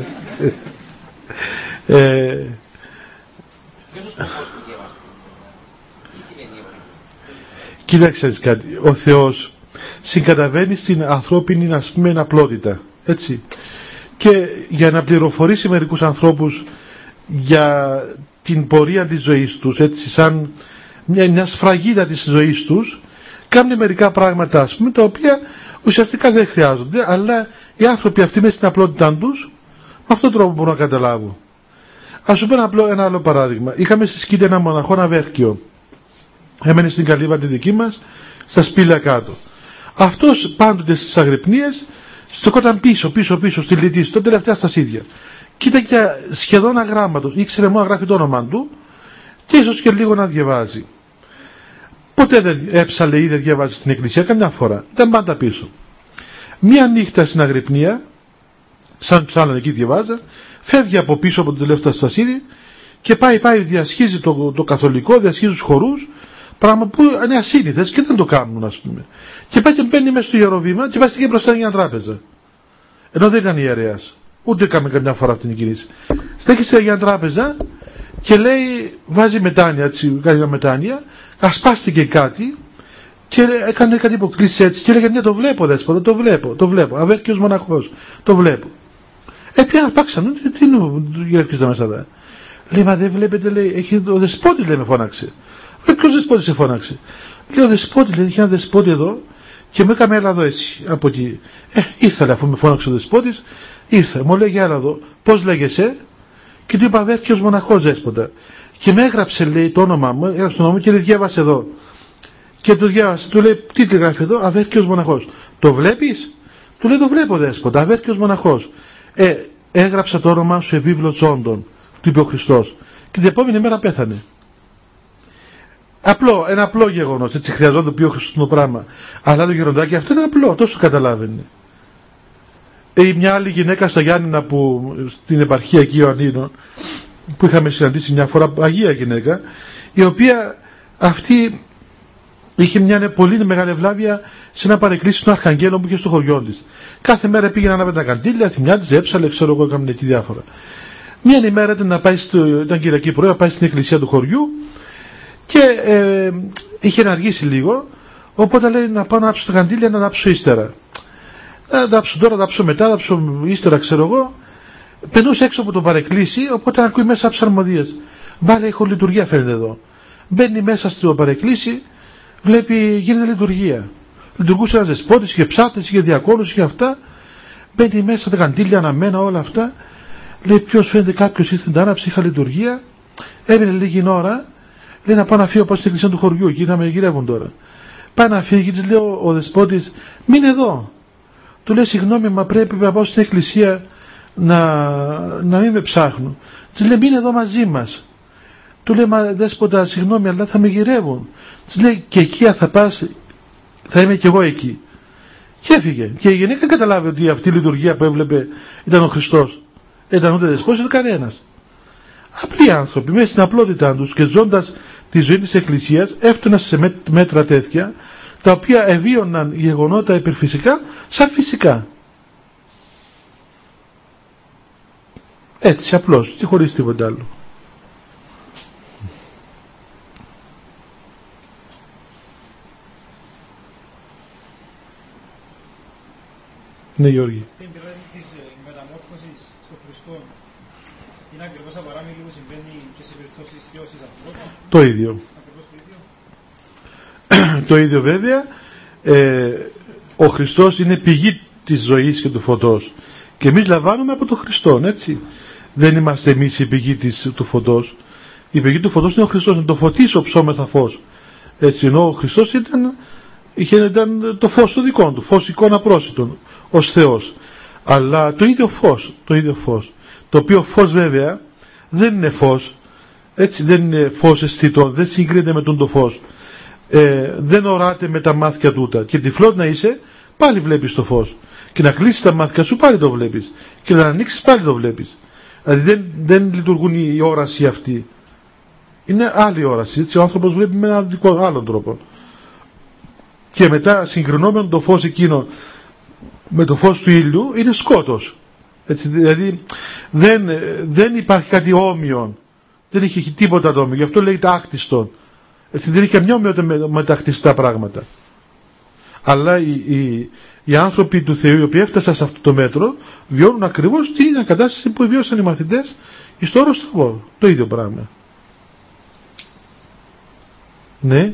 Κοίταξε κάτι, ο Θεός συγκαταβαίνει στην ανθρώπινη ας πούμε απλότητα, έτσι, και για να πληροφορήσει μερικούς ανθρώπους για την πορεία της ζωής τους, έτσι, σαν μια σφραγίδα της ζωής τους, κάνουν μερικά πράγματα ας πούμε, τα οποία ουσιαστικά δεν χρειάζονται, αλλά οι άνθρωποι αυτοί μέσα στην απλότητά τους με αυτόν τον τρόπο μπορούν να καταλάβουν. Ας σου πω ένα άλλο παράδειγμα. Είχαμε στη Σκήτη ένα μοναχό Ναβέρκιο, έμενε στην καλύβα τη δική μας, στα σπήλαια κάτω. Αυτός πάντοτε στις αγρυπνίες στεκόταν πίσω στη λιτή, στο τελευταία στασίδια. Κοίταγε σχεδόν αγράμματος, ήξερε μόνο να γράφει το όνομα του και ίσως και λίγο να διαβάζει. Ποτέ δεν έψαλε ή δεν διαβάζει στην εκκλησία, καμιά φορά. Ήταν πάντα πίσω. Μία νύχτα στην αγρυπνία, σαν ψάλλαν εκεί διαβάζα, φεύγει από πίσω από το τελευταίο στασίδι και πάει διασχίζει το καθολικό, διασχίζει τους χορούς, πράγμα που είναι ασύνηθες και δεν το κάνουν, ας πούμε. Και πάει και μπαίνει μέσα στο ιεροβήμα και πάει και μπροστά για μια τράπεζα. Ενώ δεν ήταν ιερέας. Ούτε έκαμε καμιά φορά αυτή την κίνηση. Στέκησε για μια τράπεζα και λέει, βάζει μετάνοια, έτσι, κάνει μια μετάνοια, ασπάστηκε κάτι και έκανε κάτι υποκλήσεις έτσι και έλεγε, ναι, το βλέπω δέσποτα, το βλέπω, αβέρκιος μοναχός, το βλέπω. Πια αρπάξαν, τι γεύκεσαι μέσα εδώ. Λέει, μα δεν βλέπετε, λέει, έχει ο δεσπότης, λέει, με φώναξε. Λέει, ποιος δεσπότης σε φώναξε? Λέει, ο δεσπότης, λέει, είχε ένα δεσπότη εδώ και μου έκαμε, έλα εδώ έτσι, από εκεί. Ήρθα, λέει, αφού με φώναξε ο δεσπότης, ήρθα, μου λέει, έλα εδώ, πώς λέγεσαι? Και του είπα, αβέρκιος μοναχός, δέσποτα. Και με έγραψε, λέει, το όνομά μου, έγραψε το όνομα μου και λέει, διάβασε εδώ. Και του διάβασε, του λέει, τι τη γράφει εδώ, αβέρκιος μοναχός. Το βλέπεις? Του λέει, το βλέπω, δέσποτα, αβέρκιος μοναχός. Έγραψα το όνομά σου σε βίβλο τσόντων, του είπε ο Χριστός. Και την επόμενη μέρα πέθανε. Ένα απλό γεγονός, έτσι χρειαζόταν πιο χριστό πράγμα. Αλλά το γεροντάκι αυτό είναι απλό, τόσο καταλάβαινε. Μια άλλη γυναίκα στα Γιάννηνα που στην επαρχία εκεί Ιωαννίνων, που είχαμε συναντήσει μια φορά, αγία γυναίκα, η οποία αυτή είχε μια πολύ μεγάλη ευλάβεια σε ένα παρεκκλήσι των Αρχαγγέλων που είχε στο χωριό της. Κάθε μέρα πήγαινε να ανάβει τα καντήλια, θυμιάτης, έψαλε, ξέρω εγώ, έκαμε εκεί διάφορα. Μια ημέρα ήταν Κυριακή πρωί, να πάει στην εκκλησία του χωριού και είχε να αργήσει λίγο, οπότε λέει να πάω να άψω τα καντήλια, να άψω ύστερα. Να άψω τώρα, να άψω μετά, να άψω ύστερα, ξέρω εγώ. Περνούσε έξω από το παρεκκλήσι, οπότε ακούει μέσα ψαλμοδίες. Μπάλε, έχω λειτουργία, φαίνεται εδώ. Μπαίνει μέσα στο παρεκκλήσι, βλέπει γίνεται λειτουργία. Λειτουργούσε ένας δεσπότης, είχε ψάτες, είχε διακόνους, είχε αυτά. Μπαίνει μέσα τα καντήλια αναμένα, όλα αυτά. Λέει, ποιος φαίνεται, κάποιος ήρθε να άναψε, είχα λειτουργία. Έμεινε λίγη ώρα. Λέει, να πάω να φύγω, πάω στην εκκλησία του χωριού, εκεί να με γυρεύουν τώρα. Πάει να φύγει, της λέει ο δεσπότης, μείνε εδώ. Του λέει, συγγνώμη, μα πρέπει να πάω στην εκκλησία να μην με ψάχνουν. Της λέει, μείνε εδώ μαζί μας. Του λέει, μα δέσποτα, συγγνώμη, αλλά θα με γυρεύουν. Της λέει, και εκεί θα πας, θα είμαι κι εγώ εκεί. Και έφυγε. Και η γυναίκα καταλάβει ότι αυτή η λειτουργία που έβλεπε ήταν ο Χριστός. Ήταν ούτε δεσπότης, ούτε κανένας. Απλοί άνθρωποι, μέσα στην απλότητά τους και ζώντας τη ζωή της Εκκλησίας, έφταναν σε μέτρα τέτοια, τα οποία εβίωναν γεγονότα υπερφυσικά σαν φυσικά. Έτσι, απλώς, και χωρίς τίποτα άλλο. Ναι, Γιώργη. Στην περίοδο της μεταμόρφωσης στο Χριστό είναι ακριβώς απαράμιλο που συμβαίνει και σε περιπτώσεις θεώσης ανθρώπων. Το ίδιο. Ακριβώς το ίδιο. Το ίδιο βέβαια. Ο Χριστός είναι πηγή της ζωής και του φωτός. Και εμείς λαμβάνουμε από τον Χριστό, έτσι. Δεν είμαστε εμείς η πηγή του φωτός. Η πηγή του φωτός είναι ο Χριστός. Είναι το φωτίσω ψώμεθα φως. Έτσι, ενώ ο Χριστός ήταν το φως το δικό του. Φως εικόνα πρόσιτον. Ως Θεός. Αλλά το ίδιο φως. Το οποίο φως βέβαια δεν είναι φως. Έτσι, δεν είναι φως αισθητό. Δεν συγκρίνεται με τον το φως. Δεν οράται με τα μάτια τούτα. Και τυφλός να είσαι, πάλι βλέπεις το φως. Και να κλείσεις τα μάτια σου, πάλι το βλέπεις. Και να ανοίξεις, πάλι το βλέπεις. Δηλαδή δεν λειτουργούν η όραση αυτή. Είναι άλλη όραση. Έτσι, ο άνθρωπος βλέπει με έναν άλλον τρόπο. Και μετά συγκρινόμενο το φως εκείνο με το φως του ήλιου είναι σκότος. Έτσι, δηλαδή δεν υπάρχει κάτι όμοιο. Δεν είχε τίποτα το όμοιο. Γι' αυτό λέγεται άκτιστον. Έτσι, δεν είχε καμιά ομοιότητα με τα χτιστά πράγματα. Αλλά οι άνθρωποι του Θεού, οι οποίοι έφτασαν σε αυτό το μέτρο, βιώνουν ακριβώς την ίδια κατάσταση που βιώσαν οι μαθητές στο όρος του Θεού. Το ίδιο πράγμα. Ναι.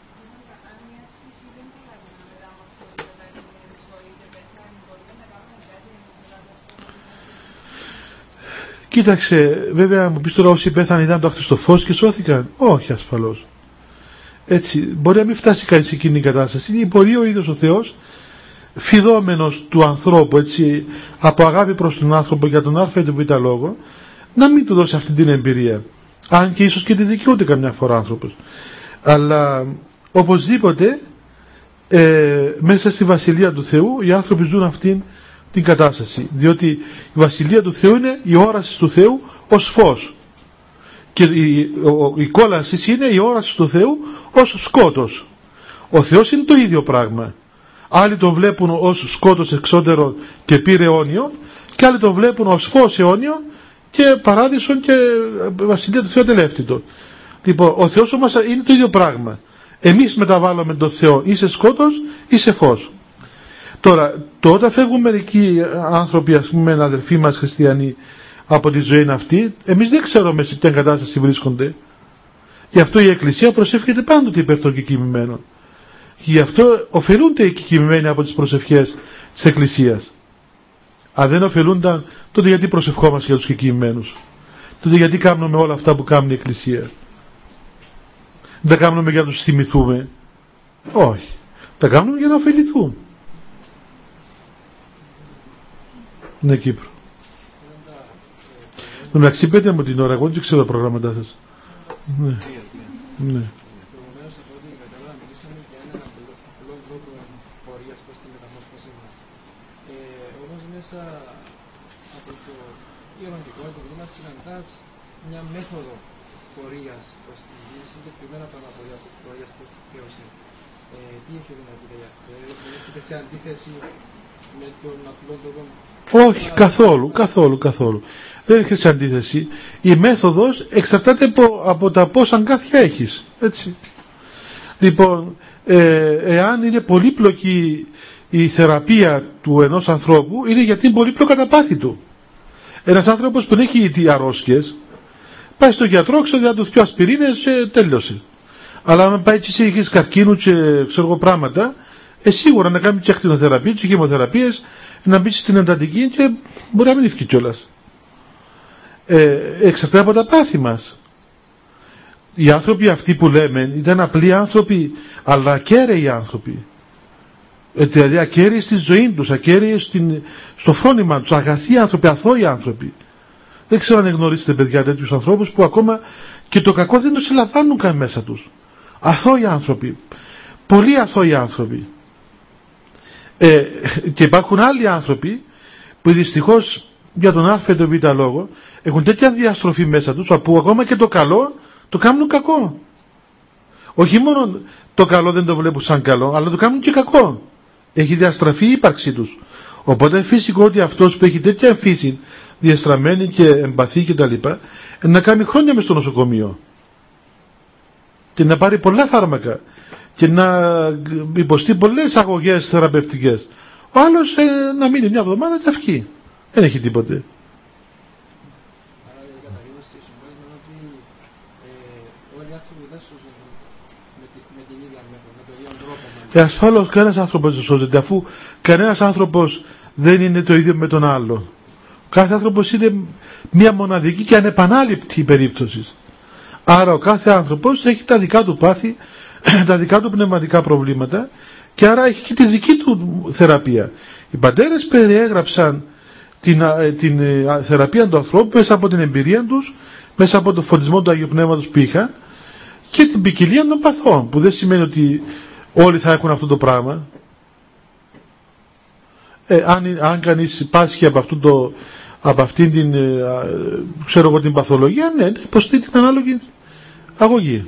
Κοίταξε, βέβαια μου πεις τώρα όσοι πέθανε ήταν το Χριστοφός και σώθηκαν. Όχι ασφαλώς. Έτσι, μπορεί να μην φτάσει κανείς σε εκείνη η κατάσταση. Μπορεί ο ίδιος ο Θεός φιδόμενος του ανθρώπου, έτσι, από αγάπη προς τον άνθρωπο για τον α ή τον β λόγο, να μην του δώσει αυτή την εμπειρία, αν και ίσως και τη δικαιούται καμιά φορά άνθρωπος. Αλλά οπωσδήποτε μέσα στη Βασιλεία του Θεού οι άνθρωποι ζουν αυτήν την κατάσταση, διότι η Βασιλεία του Θεού είναι η όραση του Θεού ως φως και η κόλαση είναι η όραση του Θεού ως σκότος. Ο Θεός είναι το ίδιο πράγμα. Άλλοι τον βλέπουν ως σκότος εξώτερο και πύρε αιώνιο, και άλλοι τον βλέπουν ως φως αιώνιο και παράδεισον και Βασιλεία του Θεού ατελεύτητο. Λοιπόν, ο Θεός όμως είναι το ίδιο πράγμα. Εμείς μεταβάλλουμε τον Θεό ή σε σκότος ή σε φως. Τώρα, όταν φεύγουν μερικοί άνθρωποι, ας πούμε, αδελφοί μας χριστιανοί, από τη ζωή αυτή, εμείς δεν ξέρουμε σε ποια κατάσταση βρίσκονται. Γι' αυτό η Εκκλησία προσεύχεται πάντοτε υπέρ των κεκοιμημένων. Γι' αυτό ωφελούνται οι κεκοιμημένοι από τις προσευχές της Εκκλησίας. Αν δεν ωφελούνταν, τότε γιατί προσευχόμαστε για τους κεκοιμημένους? Τότε γιατί κάνουμε όλα αυτά που κάνει η Εκκλησία? Δεν τα κάνουμε για να τους θυμηθούμε? Όχι. Τα κάνουμε για να ωφεληθούν. Ναι, Κύπρο. Εντάξει, πέτε μου την ώρα, εγώ δεν ξέρω τα προγράμματά σας. Ναι. Ναι. Προηγουμένως από ό,τι κατάλαβα, μιλήσαμε για ένα απλό τρόπο πορείας προς τη μεταμόρφωσή μας. Όμως μέσα από το ιεροντικό επίπεδο μας συναντάς μια μέθοδο πορείας προς τη γη, συγκεκριμένα πορείας προς τη θεώση. Τι έχετε να πείτε για αυτό? Έχετε σε αντίθεση με τον απλό τρόπο? Όχι, καθόλου. Δεν έρχεται σε αντίθεση. Η μέθοδος εξαρτάται από τα πόσα αγκάθια έχεις. Έτσι. Λοιπόν, εάν είναι πολύπλοκη η θεραπεία του ενός ανθρώπου, είναι γιατί είναι πολύπλοκα τα πάθη του. Ένας άνθρωπος που έχει αρρώσκες, πάει στον γιατρό, ξέρει να του δυο ασπιρίνες και τέλειωσε. Αλλά αν πάει και έχεις καρκίνου και ξέρω πράγματα, σίγουρα να κάνει και ακτινοθεραπεία, και χημοθεραπείες, να μπει στην εντατική και μπορεί να μην ευκεί κιόλας. Εξαρτάται από τα πάθη μας. Οι άνθρωποι αυτοί που λέμε ήταν απλοί άνθρωποι, αλλά ακέραιοι άνθρωποι. Δηλαδή ακέραιοι στη ζωή τους, ακέραιοι στο φρόνημα τους, αγαθοί άνθρωποι, αθώοι άνθρωποι. Δεν ξέρω αν γνωρίζετε, παιδιά, τέτοιους ανθρώπους που ακόμα και το κακό δεν το συλλαμβάνουν καν μέσα τους. Αθώοι άνθρωποι, πολύ αθώοι άνθρωποι. Και υπάρχουν άλλοι άνθρωποι που δυστυχώς για τον α ή τον β λόγο έχουν τέτοια διαστροφή μέσα τους, που ακόμα και το καλό το κάνουν κακό. Όχι μόνο το καλό δεν το βλέπουν σαν καλό, αλλά το κάνουν και κακό. Έχει διαστραφεί η ύπαρξή τους. Οπότε φυσικό ότι αυτός που έχει τέτοια φύση διαστραμμένη και εμπαθή κτλ. Να κάνει χρόνια μες στο νοσοκομείο και να πάρει πολλά φάρμακα και να υποστεί πολλές αγωγές θεραπευτικές. Ο άλλος να μείνει μια εβδομάδα και αυκεί. Δεν έχει τίποτε. Άρα η καταγγελία σημαίνει ότι όλοι οι άνθρωποι δεν σώζονται με την ίδια μέθοδο, με τον ίδιο τρόπο. Ασφαλώς κανένας άνθρωπος δεν σώζεται, αφού κανένας άνθρωπος δεν είναι το ίδιο με τον άλλο. Κάθε άνθρωπος είναι μια μοναδική και ανεπανάληπτη περίπτωση. Άρα ο κάθε άνθρωπος έχει τα δικά του πάθη, τα δικά του πνευματικά προβλήματα, και άρα έχει και τη δική του θεραπεία. Οι πατέρες περιέγραψαν την θεραπεία του ανθρώπου μέσα από την εμπειρία τους, μέσα από τον φωτισμό του Αγίου Πνεύματος που είχαν, και την ποικιλία των παθών, που δεν σημαίνει ότι όλοι θα έχουν αυτό το πράγμα. Αν κανείς πάσχει από αυτήν την, ξέρω εγώ, την παθολογία, ναι, υποστεί την ανάλογη αγωγή.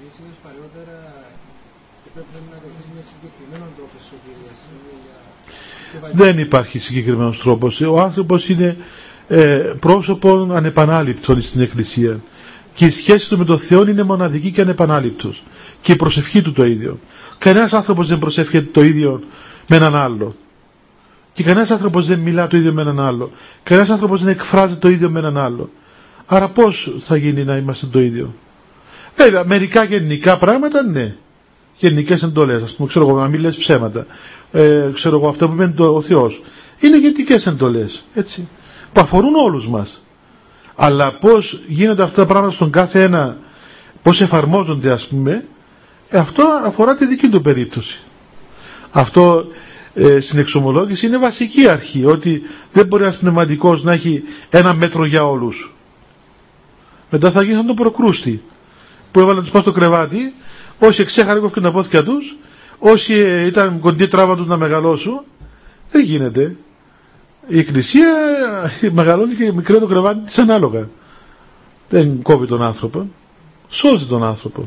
Δεν υπάρχει συγκεκριμένος τρόπος. Ο άνθρωπος είναι πρόσωπο ανεπανάληπτο στην Εκκλησία. Και η σχέση του με τον Θεό είναι μοναδική και ανεπανάληπτος. Και η προσευχή του το ίδιο. Κανένας άνθρωπος δεν προσεύχεται το ίδιο με έναν άλλο. Και κανένας άνθρωπος δεν μιλά το ίδιο με έναν άλλο. Κανένας άνθρωπος δεν εκφράζει το ίδιο με έναν άλλο. Άρα πώς θα γίνει να είμαστε το ίδιο? Βέβαια, μερικά γενικά πράγματα, ναι. Γενικές εντολές, ας πούμε, ξέρω εγώ, να μην λες ψέματα. Ξέρω εγώ, αυτά που μένει ο Θεός. Είναι γενικές εντολές, έτσι, που αφορούν όλους μας. Αλλά πώς γίνονται αυτά τα πράγματα στον κάθε ένα, πώς εφαρμόζονται, ας πούμε, αυτό αφορά τη δική του περίπτωση. Αυτό στην εξομολόγηση είναι βασική αρχή, ότι δεν μπορεί ένας πνευματικός να έχει ένα μέτρο για όλους. Μετά θα γίνει σαν τον Προκρούστη που έβαλε να τους πάει στο κρεβάτι, όσοι εξέχαραν και τα πόθηκια τους, όσοι ήταν κοντή τράβα τους να μεγαλώσουν. Δεν γίνεται. Η Εκκλησία μεγαλώνει και μικρό το κρεβάτι της ανάλογα. Δεν κόβει τον άνθρωπο, σώζει τον άνθρωπο.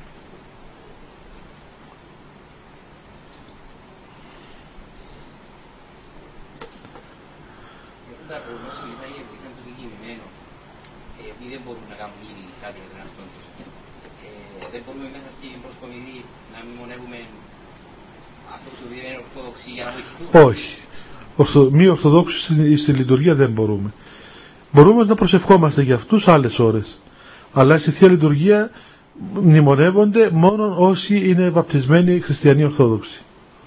Δεν μπορούμε να κάνουμε ήδη κάτι για τον εαυτό τους. Δεν μπορούμε μέσα στην προσκομιδή να μνημονεύουμε αυτό που δεν είναι ορθόδοξοι για να βοηθούν. Όχι. Μη ορθοδόξους στη λειτουργία δεν μπορούμε. Μπορούμε να προσευχόμαστε για αυτούς άλλες ώρες. Αλλά στη Θεία Λειτουργία μνημονεύονται μόνο όσοι είναι βαπτισμένοι χριστιανοί ορθόδοξοι.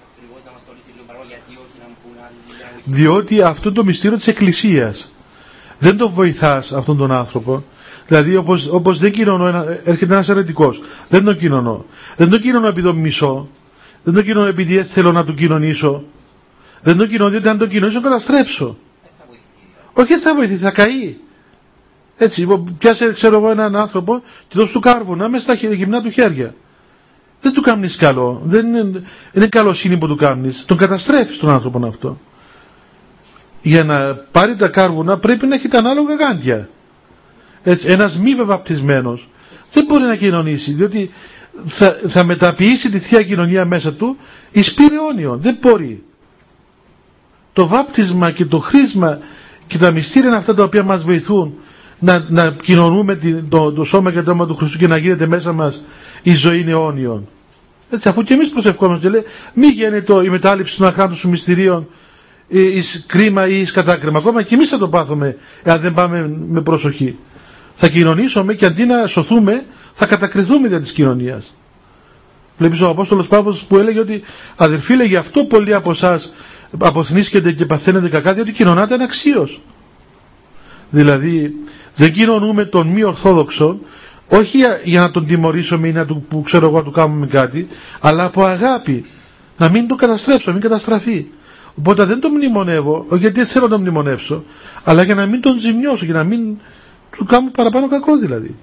Διότι αυτό το μυστήριο της Εκκλησίας δεν τον βοηθάς αυτόν τον άνθρωπο. Δηλαδή όπως δεν κοινωνώ, έρχεται ένας αιρετικός, δεν τον κοινωνώ. Δεν τον κοινωνώ επειδή τον μισώ, δεν τον κοινωνώ επειδή έτσι θέλω να του κοινωνήσω, δεν τον κοινωνώ διότι αν τον κοινωνήσω θα καταστρέψω. Όχι έτσι θα βοηθήσει, θα καεί. Έτσι, πιάσε ξέρω εγώ έναν άνθρωπο και δώσ' του κάρβουνα μέσα στα γυμνά του χέρια. Δεν του κάνεις καλό, δεν είναι καλοσύνη που του κάνεις, τον καταστρέφεις τον άνθρωπο αυτό. Για να πάρει τα κάρβουνα πρέπει να έχει τα ανάλογα γάντια. Έτσι, ένας μη βαπτισμένος δεν μπορεί να κοινωνήσει, διότι θα μεταποιήσει τη Θεία Κοινωνία μέσα του εις πυραιώνιον. Δεν μπορεί. Το βάπτισμα και το χρήσμα και τα μυστήρια είναι αυτά τα οποία μας βοηθούν να κοινωνούμε το σώμα και το αίμα του Χριστού και να γίνεται μέσα μας η ζωή αιώνιον. Έτσι, αφού και εμείς προσευχόμαστε και λέει μη γίνεται η μετάληψη των αχράντων μυστηρίων εις κρίμα ή εις κατάκριμα. Ακόμα και εμείς θα το πάθουμε εάν δεν πάμε με προσοχή. Θα κοινωνήσουμε και αντί να σωθούμε θα κατακριθούμε δια της κοινωνίας. Βλέπεις ο Απόστολος Παύλος που έλεγε ότι αδερφοί, λέγει, αυτό πολλοί από εσάς αποθνίσκετε και παθαίνετε κακά διότι κοινωνάτε αναξίως. Δηλαδή δεν κοινωνούμε τον μη ορθόδοξο όχι για να τον τιμωρήσουμε ή να του ξέρω εγώ του κάνουμε κάτι, αλλά από αγάπη, να μην τον καταστρέψω, να μην καταστραφεί. Οπότε δεν τον μνημονεύω, όχι γιατί θέλω να τον μνημονεύσω, αλλά για να μην τον ζημιώσω, για να μην του κάνω παραπάνω κακό δηλαδή.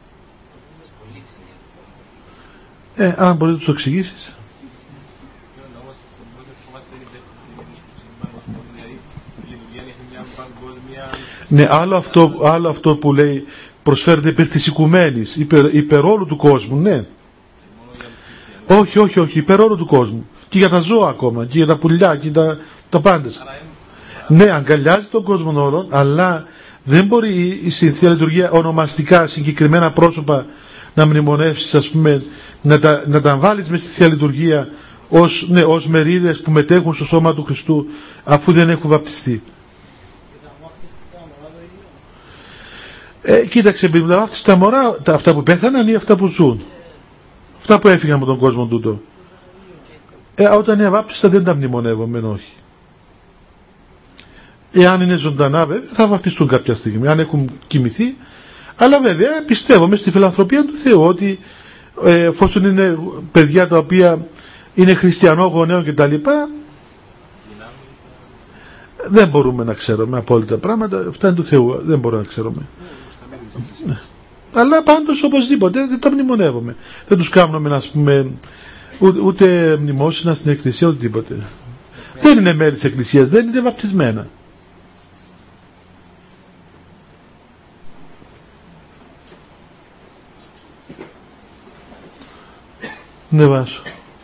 Αν μπορείς να τους το εξηγήσεις. Ναι, άλλο αυτό που λέει προσφέρεται υπέρ της οικουμένης, υπέρ όλου του κόσμου, ναι. Όχι, υπέρ όλου του κόσμου. Και για τα ζώα ακόμα, και για τα πουλιά, και τα πάντες. Ναι, αγκαλιάζει τον κόσμο όλων, αλλά δεν μπορεί η Θεία Λειτουργία ονομαστικά συγκεκριμένα πρόσωπα να μνημονεύσεις, ας πούμε, να τα βάλεις μες στη Θεία Λειτουργία ως μερίδες που μετέχουν στο σώμα του Χριστού αφού δεν έχουν βαπτιστεί. Κοίταξε, επειδή τα βάφτιστα μωρά, αυτά που πέθαναν ή αυτά που ζουν, αυτά που έφυγαν από τον κόσμο τούτο, όταν είναι βάπτιστα δεν τα μνημονεύομαι, όχι. Εάν είναι ζωντανά βέβαια θα βαπτιστούν κάποια στιγμή, αν έχουν κοιμηθεί, αλλά βέβαια πιστεύω μες στη φιλανθρωπία του Θεού ότι εφόσον είναι παιδιά τα οποία είναι χριστιανό γονέων κτλ, δεν μπορούμε να ξέρουμε απόλυτα πράγματα, αυτά είναι του Θεού, δεν μπορούμε να ξέρουμε. Αλλά πάντως οπωσδήποτε δεν τα μνημονεύουμε, δεν τους κάνουμε να πούμε ούτε μνημόσυνα στην εκκλησία ούτε τίποτε. Δεν είναι μέλη της εκκλησίας, δεν είναι βαπτισμένα. Ναι, Βάσο.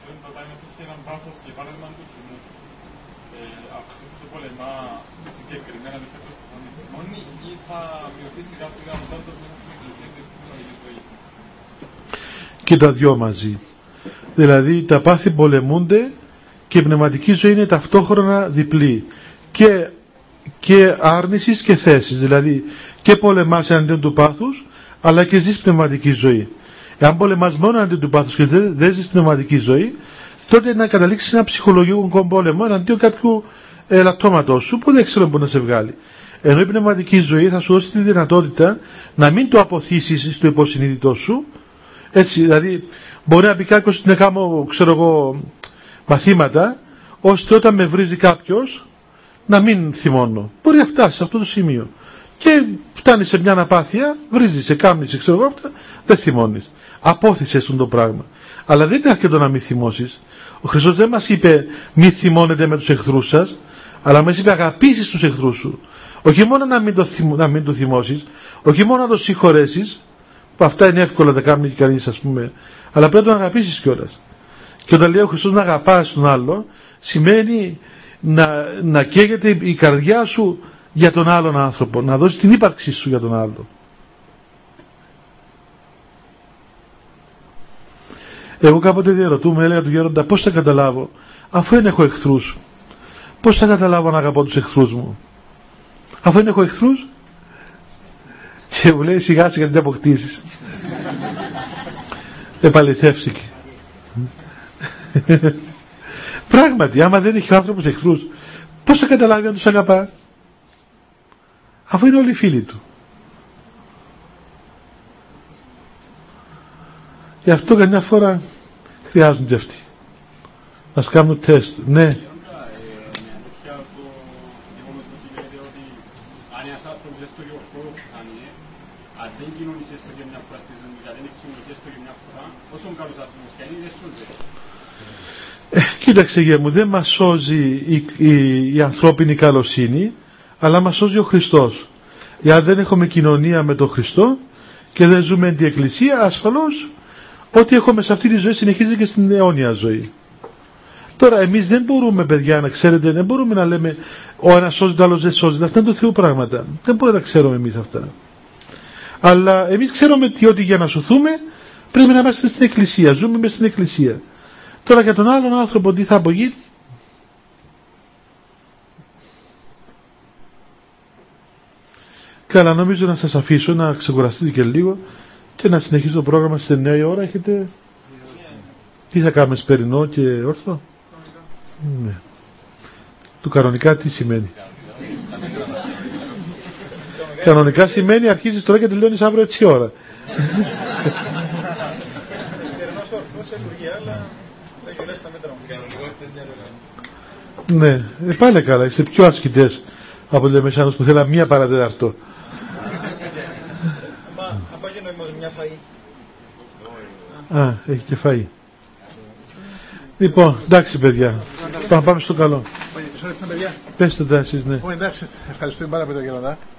Και τα δυο μαζί. Δηλαδή τα πάθη πολεμούνται και η πνευματική ζωή είναι ταυτόχρονα διπλή. Και άρνησης και θέσης. Δηλαδή και πολεμάς εναντίον του πάθους, αλλά και ζεις πνευματική ζωή. Εάν πολεμάς μόνο εναντίον του πάθους και δεν ζεις πνευματική ζωή, τότε να καταλήξεις ένα ψυχολογικό πόλεμο εναντίον κάποιου ελαττώματος σου που δεν ξέρω πού να σε βγάλει. Ενώ η πνευματική ζωή θα σου δώσει τη δυνατότητα να μην το αποθήσεις στο υποσυνείδητό σου. Έτσι, δηλαδή μπορεί να πει κάποιος να κάνω, ξέρω εγώ, μαθήματα ώστε όταν με βρίζει κάποιος να μην θυμώνω. Μπορεί να φτάσει σε αυτό το σημείο. Και φτάνει σε μια αναπάθεια, βρίζει, σε κάμνησε, ξέρω εγώ, δεν θυμώνεις. Απόθυσες το πράγμα. Αλλά δεν είναι αρκετό να μην θυμώσεις. Ο Χριστός δεν μας είπε μη θυμώνετε με τους εχθρούς σας, αλλά μας είπε αγαπήσεις τους εχθρούς σου. Όχι μόνο να μην το θυμώσεις, όχι μόνο να το συγχωρέσεις, που αυτά είναι εύκολα, δεν κάνει και κανείς, ας πούμε, αλλά πρέπει να τον αγαπήσεις κιόλας. Και όταν λέει ο Χριστός να αγαπάς τον άλλο, σημαίνει να καίγεται η καρδιά σου για τον άλλον άνθρωπο, να δώσεις την ύπαρξή σου για τον άλλο. Εγώ κάποτε διαρωτούμε, έλεγα του γέροντα, πώς θα καταλάβω, αφού δεν έχω εχθρούς, πώς θα καταλάβω να αγαπώ τους εχθρούς μου? Αφού δεν έχω εχθρούς? Και μου λέει, σιγά σιγά την αποκτήσεις. Επαληθεύσηκε. Πράγματι, άμα δεν έχει ο άνθρωπος εχθρούς, πώς θα καταλάβει αν τους αγαπά? Αφού είναι όλοι οι φίλοι του. Γι' αυτό καμιά φορά χρειάζονται αυτοί. Ας κάνουν τεστ. Ναι. Αν δεν κοινωνήσεις το και μια φορά στη ζωή, δεν εξυμνικές το και μια φορά, όσο καλός άνθρωπος και είναι, δεν σώζει. Κοίταξε γε μου, δεν μας σώζει η ανθρώπινη καλοσύνη, αλλά μας σώζει ο Χριστός. Αν δεν έχουμε κοινωνία με τον Χριστό και δεν ζούμε εν τη Εκκλησία, ασφαλώς ό,τι έχουμε σε αυτή τη ζωή συνεχίζει και στην αιώνια ζωή. Τώρα εμείς δεν μπορούμε, παιδιά, να ξέρετε, δεν μπορούμε να λέμε ο ένας σώζεται, ο άλλος δεν σώζεται. Αυτά είναι το Θεού πράγματα. Δεν μπορούμε να ξέρουμε εμείς αυτά. Αλλά εμείς ξέρουμε ότι για να σωθούμε πρέπει να είμαστε στην Εκκλησία, ζούμε μέσα στην Εκκλησία. Τώρα για τον άλλον άνθρωπο τι θα απογεί? Καλά, νομίζω να σας αφήσω να ξεκουραστείτε και λίγο και να συνεχίσει το πρόγραμμα στις 9 η ώρα. Έχετε... Τι θα κάνουμε, σπερινό και όρθο? Ναι. Το κανονικά τι σημαίνει? Κανονικά σημαίνει αρχίζεις τώρα και τελειώνεις αύριο έτσι ώρα. Ναι, πάλι καλά, είστε πιο ασκητές από τους Λεμεσάνους που θέλαν μία παρατέταρτο. Α, έχει και φαΐ. Λοιπόν, εντάξει παιδιά, πάμε στο καλό. Πέστε τα εσείς, ναι. Εντάξει, ευχαριστούμε πάρα πολύ τον Γεροντά.